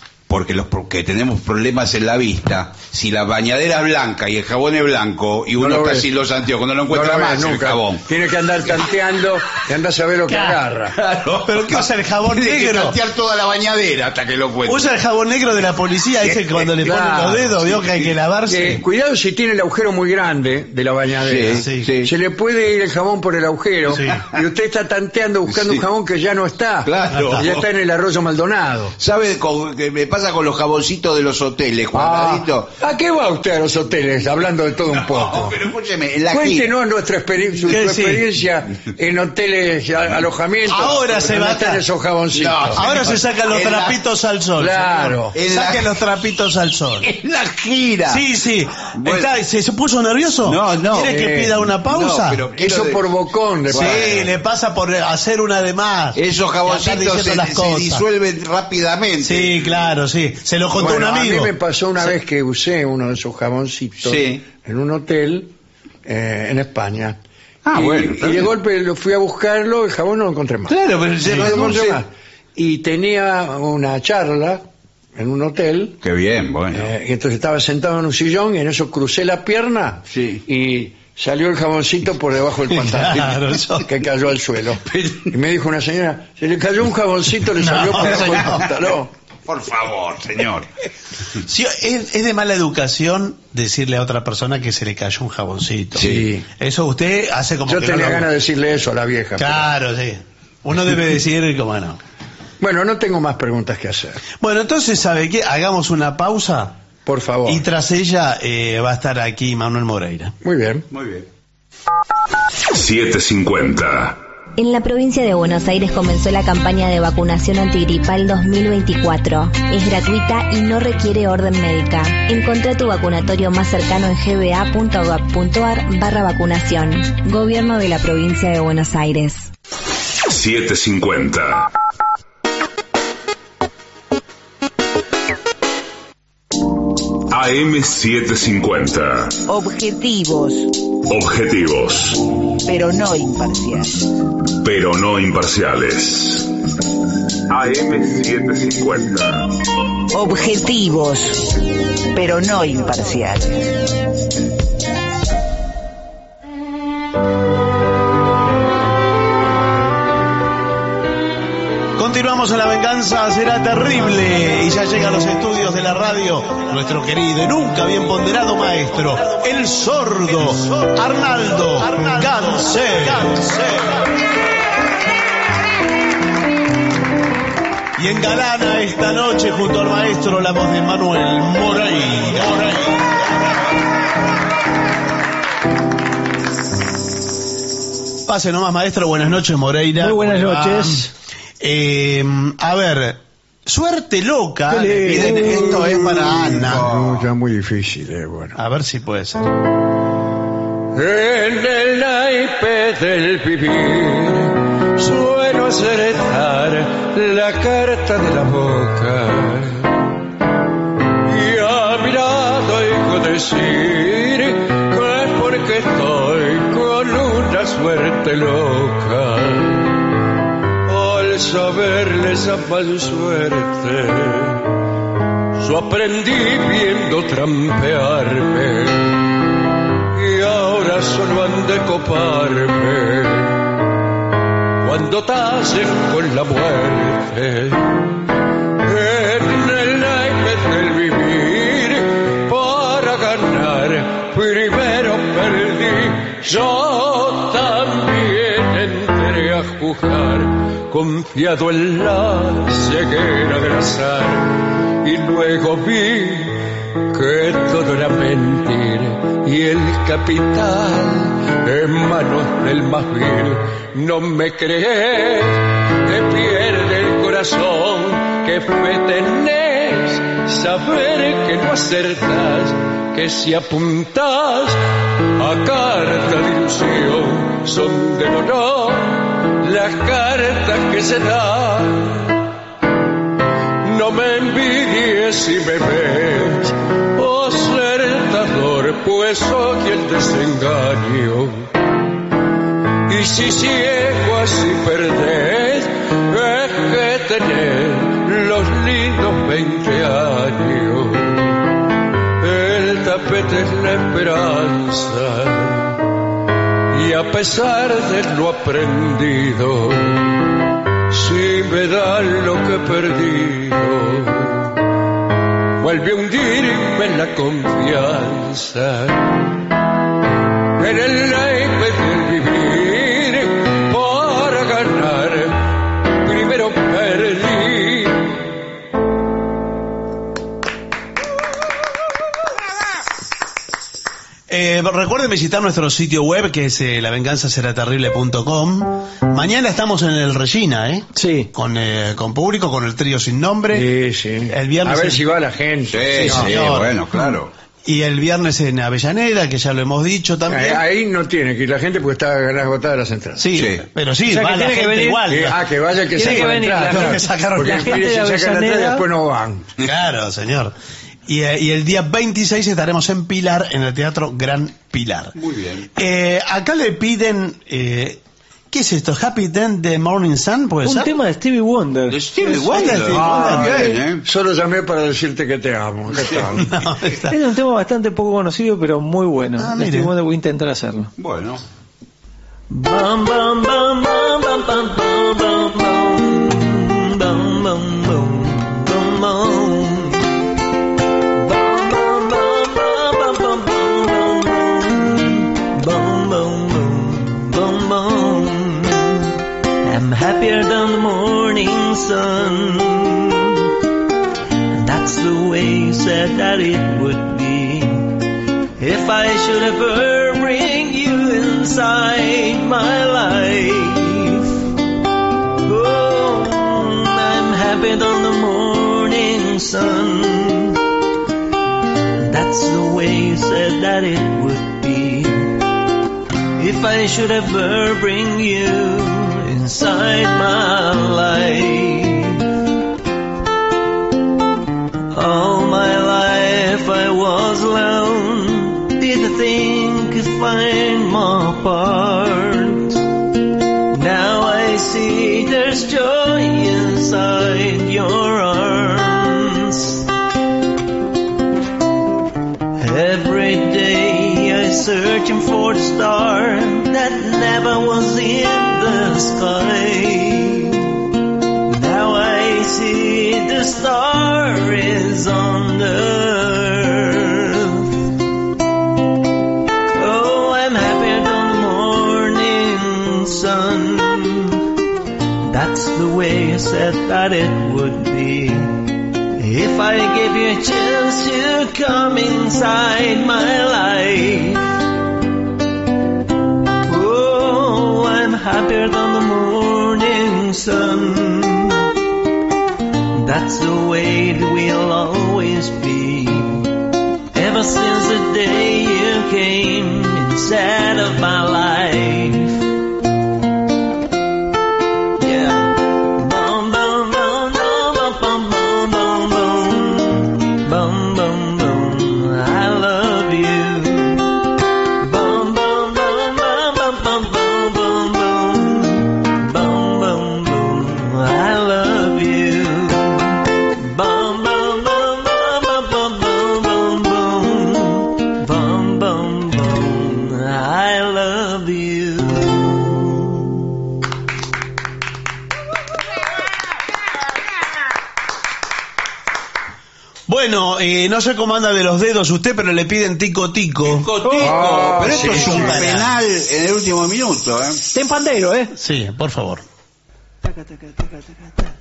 Porque tenemos problemas en la vista. Si la bañadera es blanca y el jabón es blanco y uno está sin los anteojos, no lo encuentra más nunca. El jabón. Tiene que andar tanteando y anda a saber lo que agarra. Claro. ¿Pero qué usa el jabón negro? Tiene que tantear toda la bañadera hasta que lo encuentre. Usa el jabón negro de la policía, ese que cuando le ponen los dedos, vio que hay que lavarse. Cuidado si tiene el agujero muy grande de la bañadera. Sí. Se le puede ir el jabón por el agujero y usted está tanteando buscando un jabón que ya no está. Claro. Ya está en el Arroyo Maldonado. ¿Sabe qué me pasa con los jaboncitos de los hoteles, Juanadito? ¿A qué va usted a los hoteles? Hablando de todo un poco. Pero escúcheme, cuéntenos nuestra experiencia en hoteles, alojamientos. Ahora se va a estar esos jaboncitos. Ahora se sacan los trapitos al sol. Claro. Saquen los trapitos al sol. En la gira. Sí. Bueno. ¿Se puso nervioso? No. ¿Quiere que pida una pausa? Pero eso por bocón. Le pasa por hacer una de más. Esos jaboncitos se disuelven rápidamente. Sí, claro, sí. Se lo contó un amigo. A mí me pasó una vez que usé uno de esos jaboncitos en un hotel en España. Y de golpe lo fui a buscarlo, el jabón no lo encontré más. Claro, pero no lo encontré más. Y tenía una charla en un hotel. Qué bien, bueno. Y entonces estaba sentado en un sillón y en eso crucé la pierna y salió el jaboncito por debajo del pantalón, que cayó al suelo. Y me dijo una señora, se le cayó un jaboncito, le salió por debajo del pantalón. Por favor, señor. Sí, es de mala educación decirle a otra persona que se le cayó un jaboncito. Sí. Eso usted hace como Yo que tenía ganas de decirle eso a la vieja. Claro, sí. Uno debe decir como no. Bueno, no tengo más preguntas que hacer. Bueno, entonces, ¿sabe qué? Hagamos una pausa. Por favor. Y tras ella va a estar aquí Manuel Moreira. Muy bien. 7:50. En la provincia de Buenos Aires comenzó la campaña de vacunación antigripal 2024. Es gratuita y no requiere orden médica. Encontrá tu vacunatorio más cercano en gba.gov.ar/vacunación. Gobierno de la provincia de Buenos Aires. 7:50. AM750. Objetivos. Pero no imparciales. AM750. Objetivos, pero no imparciales. Continuamos en La Venganza Será Terrible y ya llega a los estudios de la radio nuestro querido y nunca bien ponderado maestro, el sordo Arnaldo Gansé. Y engalana esta noche junto al maestro la voz de Manuel Moreira. Pase nomás, maestro. Buenas noches, Moreira. Muy buenas noches. A ver, suerte loca. Le piden, esto es para Ana. No, ya muy difícil, bueno. A ver si puede ser. En el naipe del vivir suelo acertar la carta de la boca y a mirado oigo decir que es porque estoy con una suerte loca. Al saberle esa mal suerte, yo aprendí viendo trampearme y ahora solo han de coparme cuando tasen con la muerte. En el naipe del vivir para ganar primero perdí, yo también entré a jugar confiado en la ceguera del azar y luego vi que todo era mentira y el capital en manos del más vil. No me crees, te pierde el corazón, que fe tenés, saber que no acertás, que si apuntás a carta de ilusión son de honor las cartas que se dan. No me envidies si me ves, oh acertador, pues soy el desengaño. Y si ciego así perdés, es que tenés los lindos 20 años. El tapete es la esperanza, y a pesar de lo aprendido, si me dan lo que he perdido, vuelve a hundirme en la confianza. En el naipe del vivir para ganar primero perdí. Recuerden visitar nuestro sitio web que es lavenganzaseraterrible.com. Mañana estamos en el Regina, Sí. Con público, con el trío sin nombre. Sí, sí. El viernes a ver si va la gente. Sí, bueno, claro. Y el viernes en Avellaneda, que ya lo hemos dicho también. Ahí no tiene que ir la gente porque está agotada las entradas. Sí, pero sí, O sea, va que la tiene que gente venir. igual. Que vaya que Tiene saque que la venir entrada. la Claro. gente. Porque La gente de si sacan la entrada Avellaneda. después no van. Claro, señor. Y el día 26 estaremos en Pilar, en el Teatro Gran Pilar. Muy bien. Acá le piden... ¿qué es esto? ¿Happy Day de Morning Sun? ¿Puede Un ser? tema de Stevie Wonder. De Stevie Este Wonder. es Stevie Ah, Wonder. bien, Solo llamé para decirte que te amo. ¿Qué tal? No, está- Es un tema bastante poco conocido, pero muy bueno. Ah, De mire. Stevie Wonder voy a intentar hacerlo. Bueno. Bam, bam, bam, bam, bam, bam, bam, bam, bam, bam, bam, bam, bam, bam. I'm happier than the morning sun. And that's the way you said that it would be. If I should ever bring you inside my life. Oh, I'm happier than the morning sun. That's the way you said that it would be. If I should ever bring you inside my life. All my life I was alone, didn't think I'd find my part. Now I see there's joy inside your arms. Every day I searching for the star that never was in the sky. Now I sun. That's the way I said that it would be. If I gave you a chance to come inside my life, oh, I'm happier than the morning sun. That's the way it will always be. Ever since the day you came inside of my life. Bueno, no sé cómo anda de los dedos usted, pero le piden tico tico. Tico tico. Pero esto es un penal en el último minuto, ¿eh? Ten pandero, ¿eh? Sí, por favor. Taca, taca, taca, taca, taca.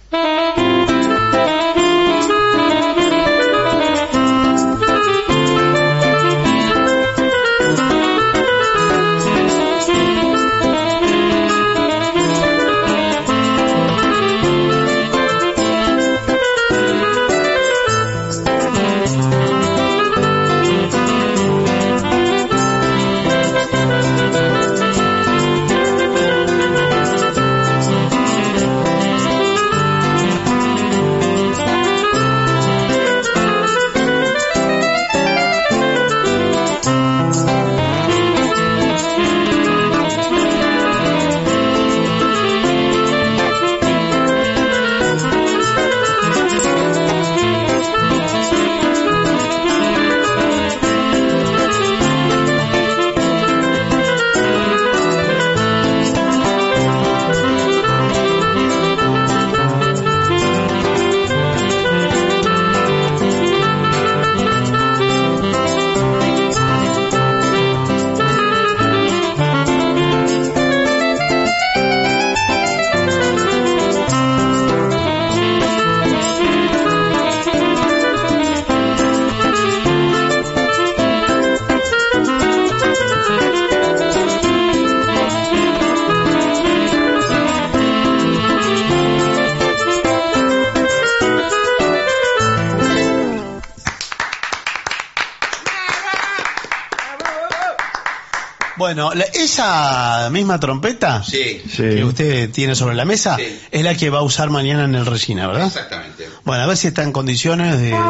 Bueno, esa misma trompeta que usted tiene sobre la mesa es la que va a usar mañana en el Regina, ¿verdad? Exactamente. Bueno, a ver si está en condiciones de...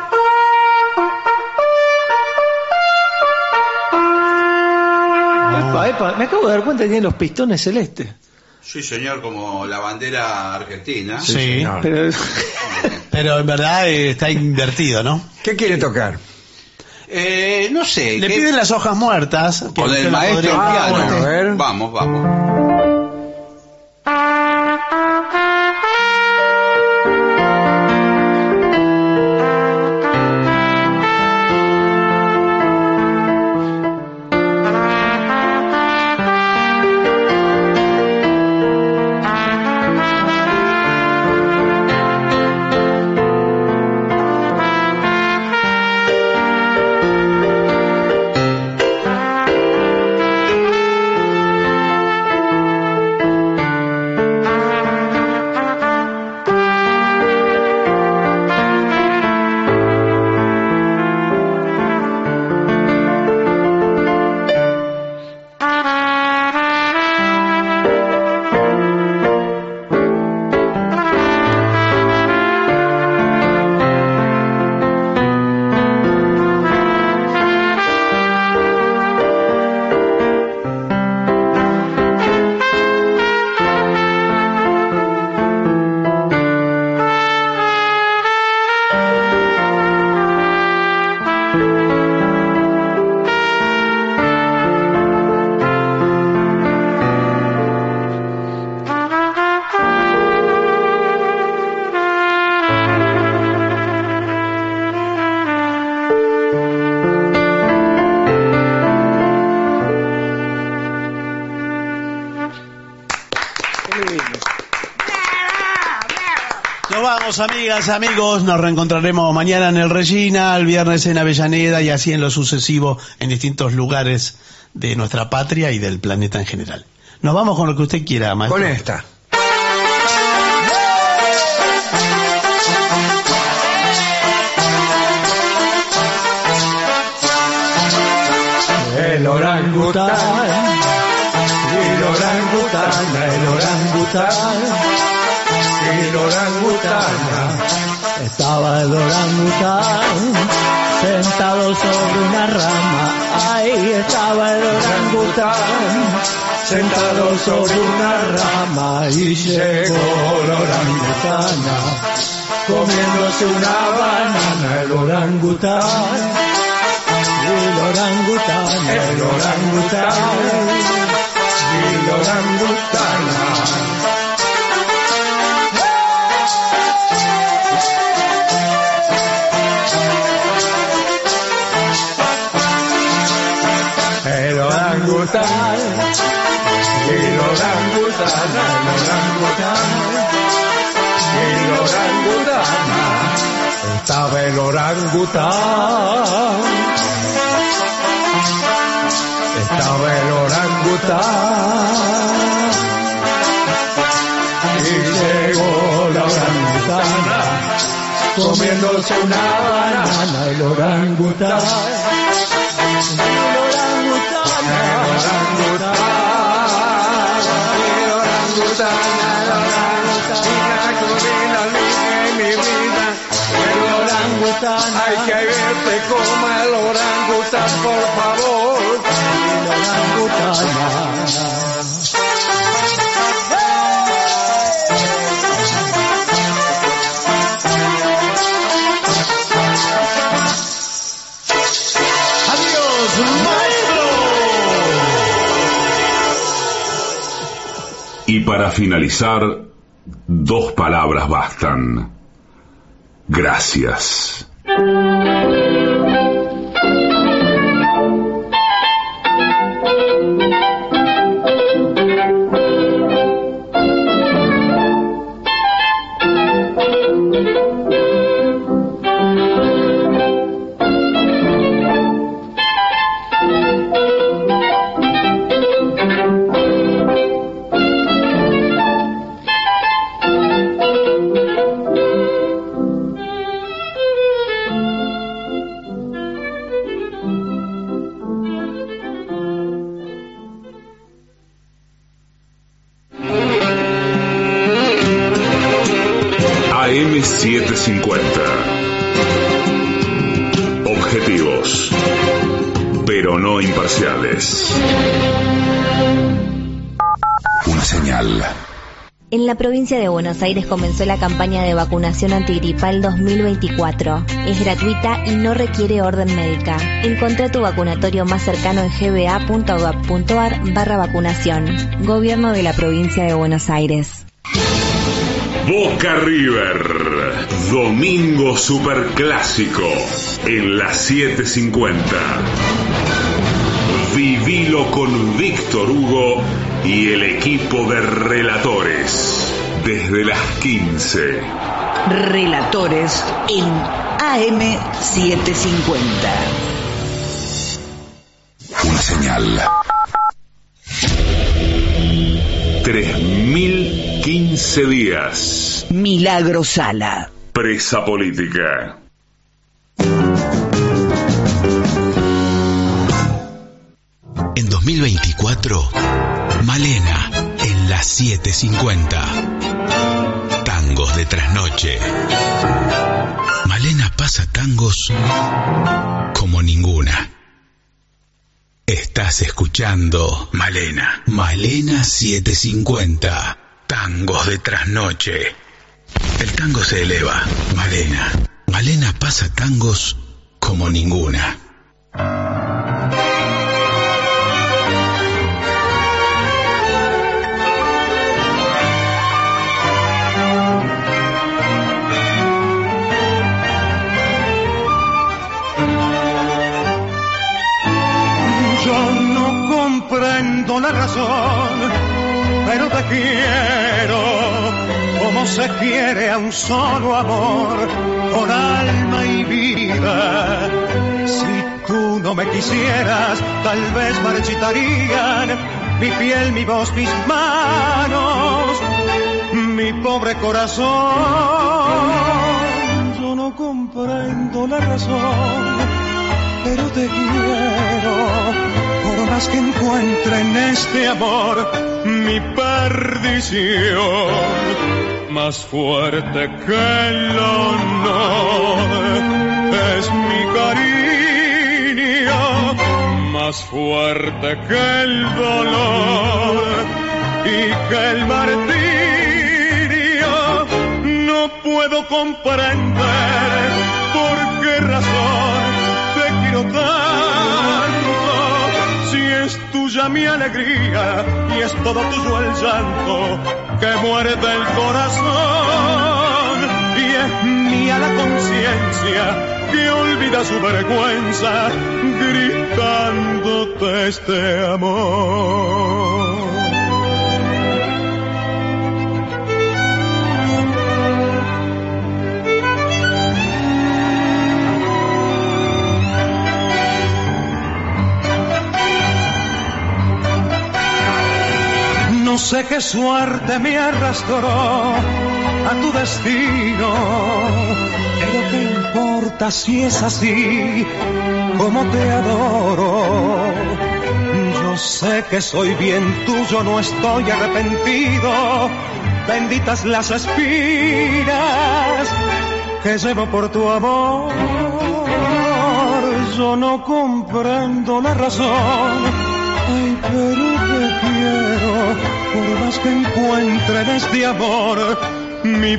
Epa, me acabo de dar cuenta que tiene los pistones celestes. Sí, señor, como la bandera argentina. Sí, pero en verdad está invertido, ¿no? ¿Qué quiere tocar? No sé. Le piden las hojas muertas. Con el maestro piano. A ver. Vamos. Nos vamos, amigas, amigos. Nos reencontraremos mañana en el Regina, el viernes en Avellaneda y así en lo sucesivo en distintos lugares de nuestra patria y del planeta en general. Nos vamos con lo que usted quiera, maestro. Con esta. El orangután, el orangután, el orangután, el orangután. Estaba el orangután sentado sobre una rama. Ahí estaba el orangután sentado sobre una rama. Y llegó la orangutana comiéndose una banana. El orangután. El orangután, el orangután, el orangután. El orangután, el orangután, el orangután. Estaba el orangután. Estaba el orangután y llegó la orangutana comiéndose una banana. El orangután, el orangután, el orangután, el orangután. Hay que verte como el orangután, por favor. Adiós, maestro. Y para finalizar, 2 palabras bastan. Gracias. AM750. Objetivos, pero no imparciales. Una señal. En la provincia de Buenos Aires comenzó la campaña de vacunación antigripal 2024. Es gratuita y no requiere orden médica. Encontrá tu vacunatorio más cercano en gba.gov.ar/vacunación. Gobierno de la provincia de Buenos Aires. Boca River, domingo superclásico en las 7:50. Vivilo con Víctor Hugo y el equipo de relatores desde las 15. Relatores en AM750. Una señal. 3015 días. Milagro Sala. Presa política. En 2024, Malena en las 7:50. Tangos de trasnoche. Malena pasa tangos como ninguna. Estás escuchando Malena. Malena 7:50. Tangos de trasnoche. El tango se eleva. Malena. Malena pasa tangos como ninguna. Yo no comprendo la razón, pero pero te quiero como se quiere a un solo amor, con alma y vida. Si tú no me quisieras, tal vez marchitarían mi piel, mi voz, mis manos, mi pobre corazón. Yo no comprendo la razón, pero te quiero, por más que encuentre en este amor mi perdición. Más fuerte que el honor es mi cariño, más fuerte que el dolor y que el martirio. No puedo comprender por qué razón te quiero tanto, si es tuya mi alegría y es todo tuyo el llanto que muerde el corazón, y es mía la conciencia que olvida su vergüenza gritándote este amor. No sé qué suerte me arrastró a tu destino, pero qué importa si es así como te adoro. Yo sé que soy bien tuyo, no estoy arrepentido. Benditas las espinas que llevo por tu amor. Yo no comprendo la razón, ay, pero te quiero, por más que encuentre en este amor mi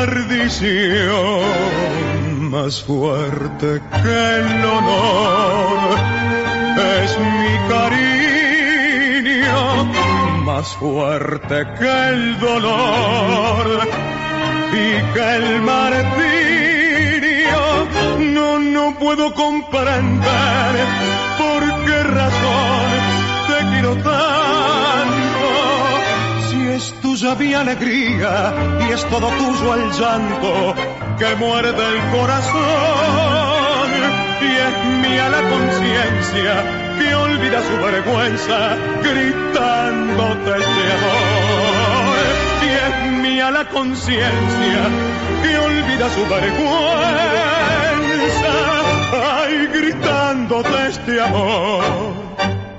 perdición. Más fuerte que el honor es mi cariño, más fuerte que el dolor y que el martirio. No puedo comprender por qué razón te quiero tanto, si es tuya mi alegría y es todo tuyo el llanto que muerde el corazón, y es mía la conciencia que olvida su vergüenza gritándote este amor, y es mía la conciencia que olvida su vergüenza, ay, gritándote este amor.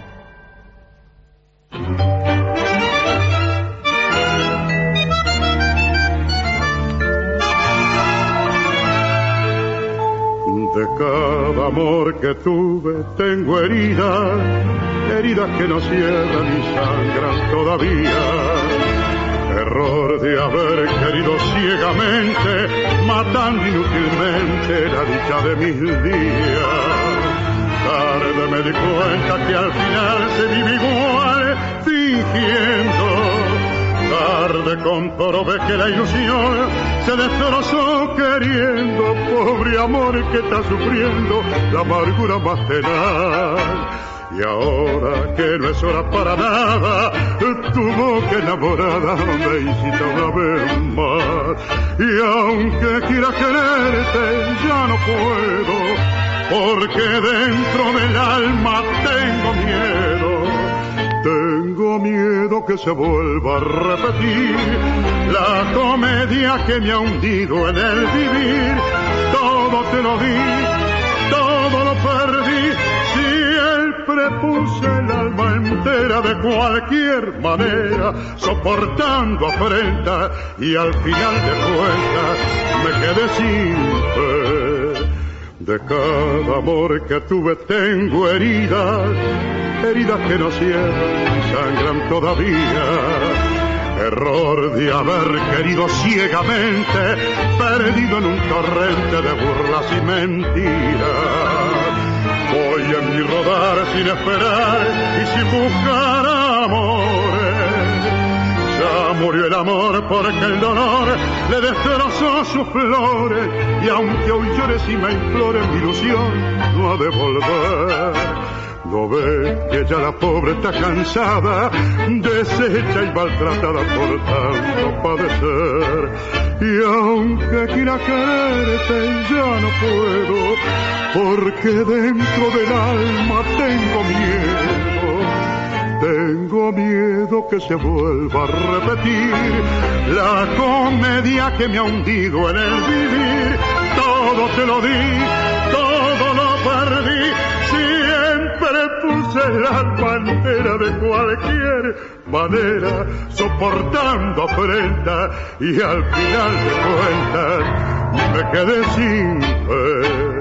De cada amor que tuve tengo heridas, heridas que no cierran ni sangran todavía. Error de haber querido ciegamente, matando inútilmente la dicha de mis días. Tarde me di cuenta que al final se vive igual fingiendo. Tarde comprobé que la ilusión se destrozó queriendo. Pobre amor que está sufriendo la amargura más tenaz. Y ahora que no es hora para nada, tu boca enamorada me incita una vez más. Y aunque quiera quererte ya no puedo, porque dentro del alma tengo miedo. Tengo miedo que se vuelva a repetir la comedia que me ha hundido en el vivir. Todo te lo di, todo lo perdí, siempre puse el alma entera de cualquier manera, soportando afrenta, y al final de cuentas me quedé sin fe. De cada amor que tuve tengo heridas, heridas que no cierran y sangran todavía. Error de haber querido ciegamente, perdido en un torrente de burlas y mentiras. Voy en mi rodar sin esperar y sin buscar amores. Ya murió el amor porque el dolor le destrozó sus flores, y aunque hoy llores y me implores, mi ilusión no ha de volver. No ves que ya la pobre está cansada, deshecha y maltratada por tanto padecer. Y aunque quiera quererte, ya no puedo, porque dentro del alma tengo miedo. Tengo miedo que se vuelva a repetir la comedia que me ha hundido en el vivir. Todo te lo di, todo lo perdí, siempre puse la bandera de cualquier manera, soportando afrenta, y al final de cuentas me quedé sin fe.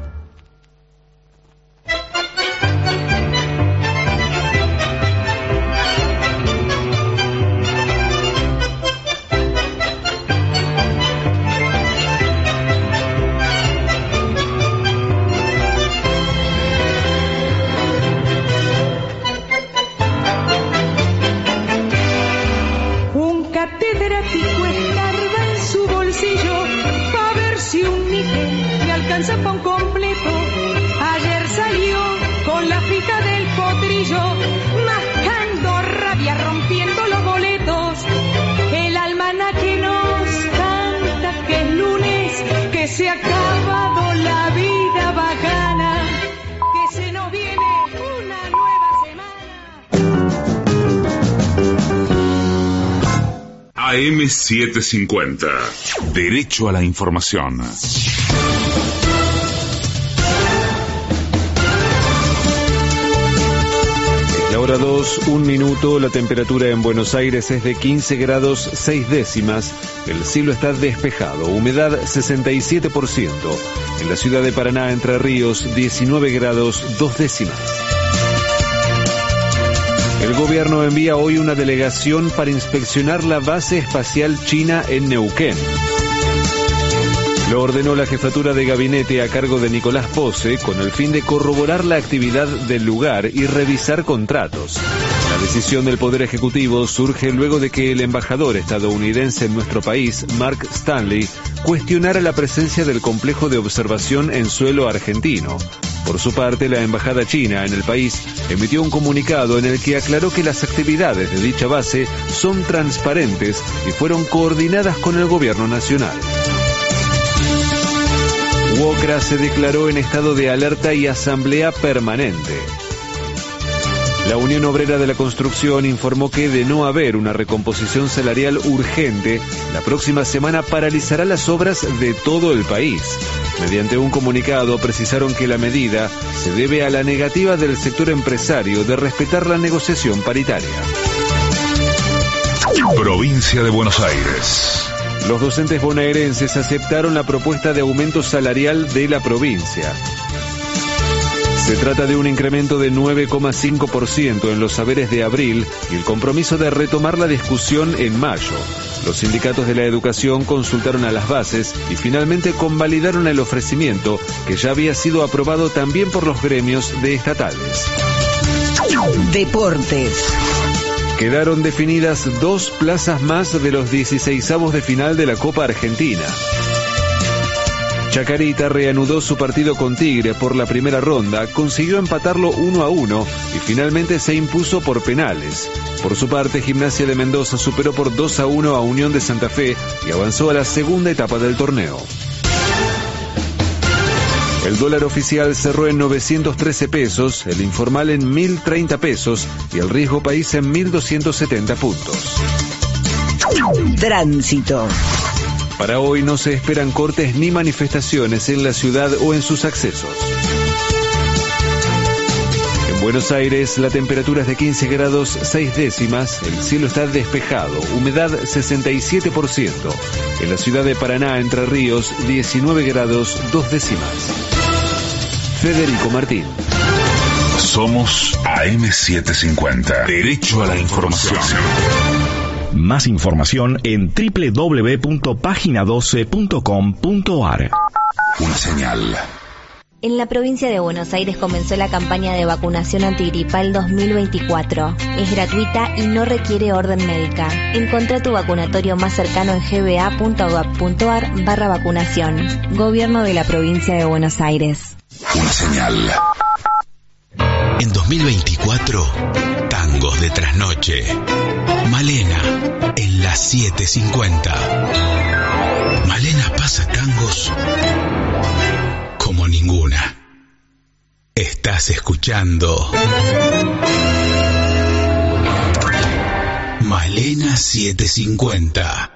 Zapón completo, ayer salió con la fija del potrillo, mascando rabia, rompiendo los boletos. El almanaque nos canta que es lunes, que se ha acabado la vida bacana, que se nos viene una nueva semana. AM750, derecho a la información. Hora 2, 1 minuto, la temperatura en Buenos Aires es de 15 grados 6 décimas, el cielo está despejado, humedad 67%, en la ciudad de Paraná, Entre Ríos, 19 grados 2 décimas. El gobierno envía hoy una delegación para inspeccionar la base espacial china en Neuquén. Lo ordenó la jefatura de gabinete a cargo de Nicolás Pose con el fin de corroborar la actividad del lugar y revisar contratos. La decisión del Poder Ejecutivo surge luego de que el embajador estadounidense en nuestro país, Mark Stanley, cuestionara la presencia del complejo de observación en suelo argentino. Por su parte, la embajada china en el país emitió un comunicado en el que aclaró que las actividades de dicha base son transparentes y fueron coordinadas con el gobierno nacional. UOCRA se declaró en estado de alerta y asamblea permanente. La Unión Obrera de la Construcción informó que, de no haber una recomposición salarial urgente, la próxima semana paralizará las obras de todo el país. Mediante un comunicado precisaron que la medida se debe a la negativa del sector empresario de respetar la negociación paritaria. Provincia de Buenos Aires. Los docentes bonaerenses aceptaron la propuesta de aumento salarial de la provincia. Se trata de un incremento de 9,5% en los saberes de abril y el compromiso de retomar la discusión en mayo. Los sindicatos de la educación consultaron a las bases y finalmente convalidaron el ofrecimiento, que ya había sido aprobado también por los gremios de estatales. Deportes. Quedaron definidas 2 plazas más de los 16avos de final de la Copa Argentina. Chacarita reanudó su partido con Tigre por la primera ronda, consiguió empatarlo 1-1 y finalmente se impuso por penales. Por su parte, Gimnasia de Mendoza superó por 2-1 a Unión de Santa Fe y avanzó a la segunda etapa del torneo. El dólar oficial cerró en 913 pesos, el informal en 1.030 pesos y el riesgo país en 1.270 puntos. Tránsito. Para hoy no se esperan cortes ni manifestaciones en la ciudad o en sus accesos. En Buenos Aires la temperatura es de 15 grados 6 décimas, el cielo está despejado, humedad 67%. En la ciudad de Paraná, Entre Ríos, 19 grados 2 décimas. Federico Martín. Somos AM750. Derecho a la información. Más información en www.pagina12.com.ar. Una señal. En la provincia de Buenos Aires comenzó la campaña de vacunación antigripal 2024. Es gratuita y no requiere orden médica. Encontrá tu vacunatorio más cercano en gba.gov.ar/vacunación. Gobierno de la provincia de Buenos Aires. Una señal. En 2024, tangos de trasnoche. Malena, en las 7:50. Malena pasa tangos como ninguna. Estás escuchando Malena 750.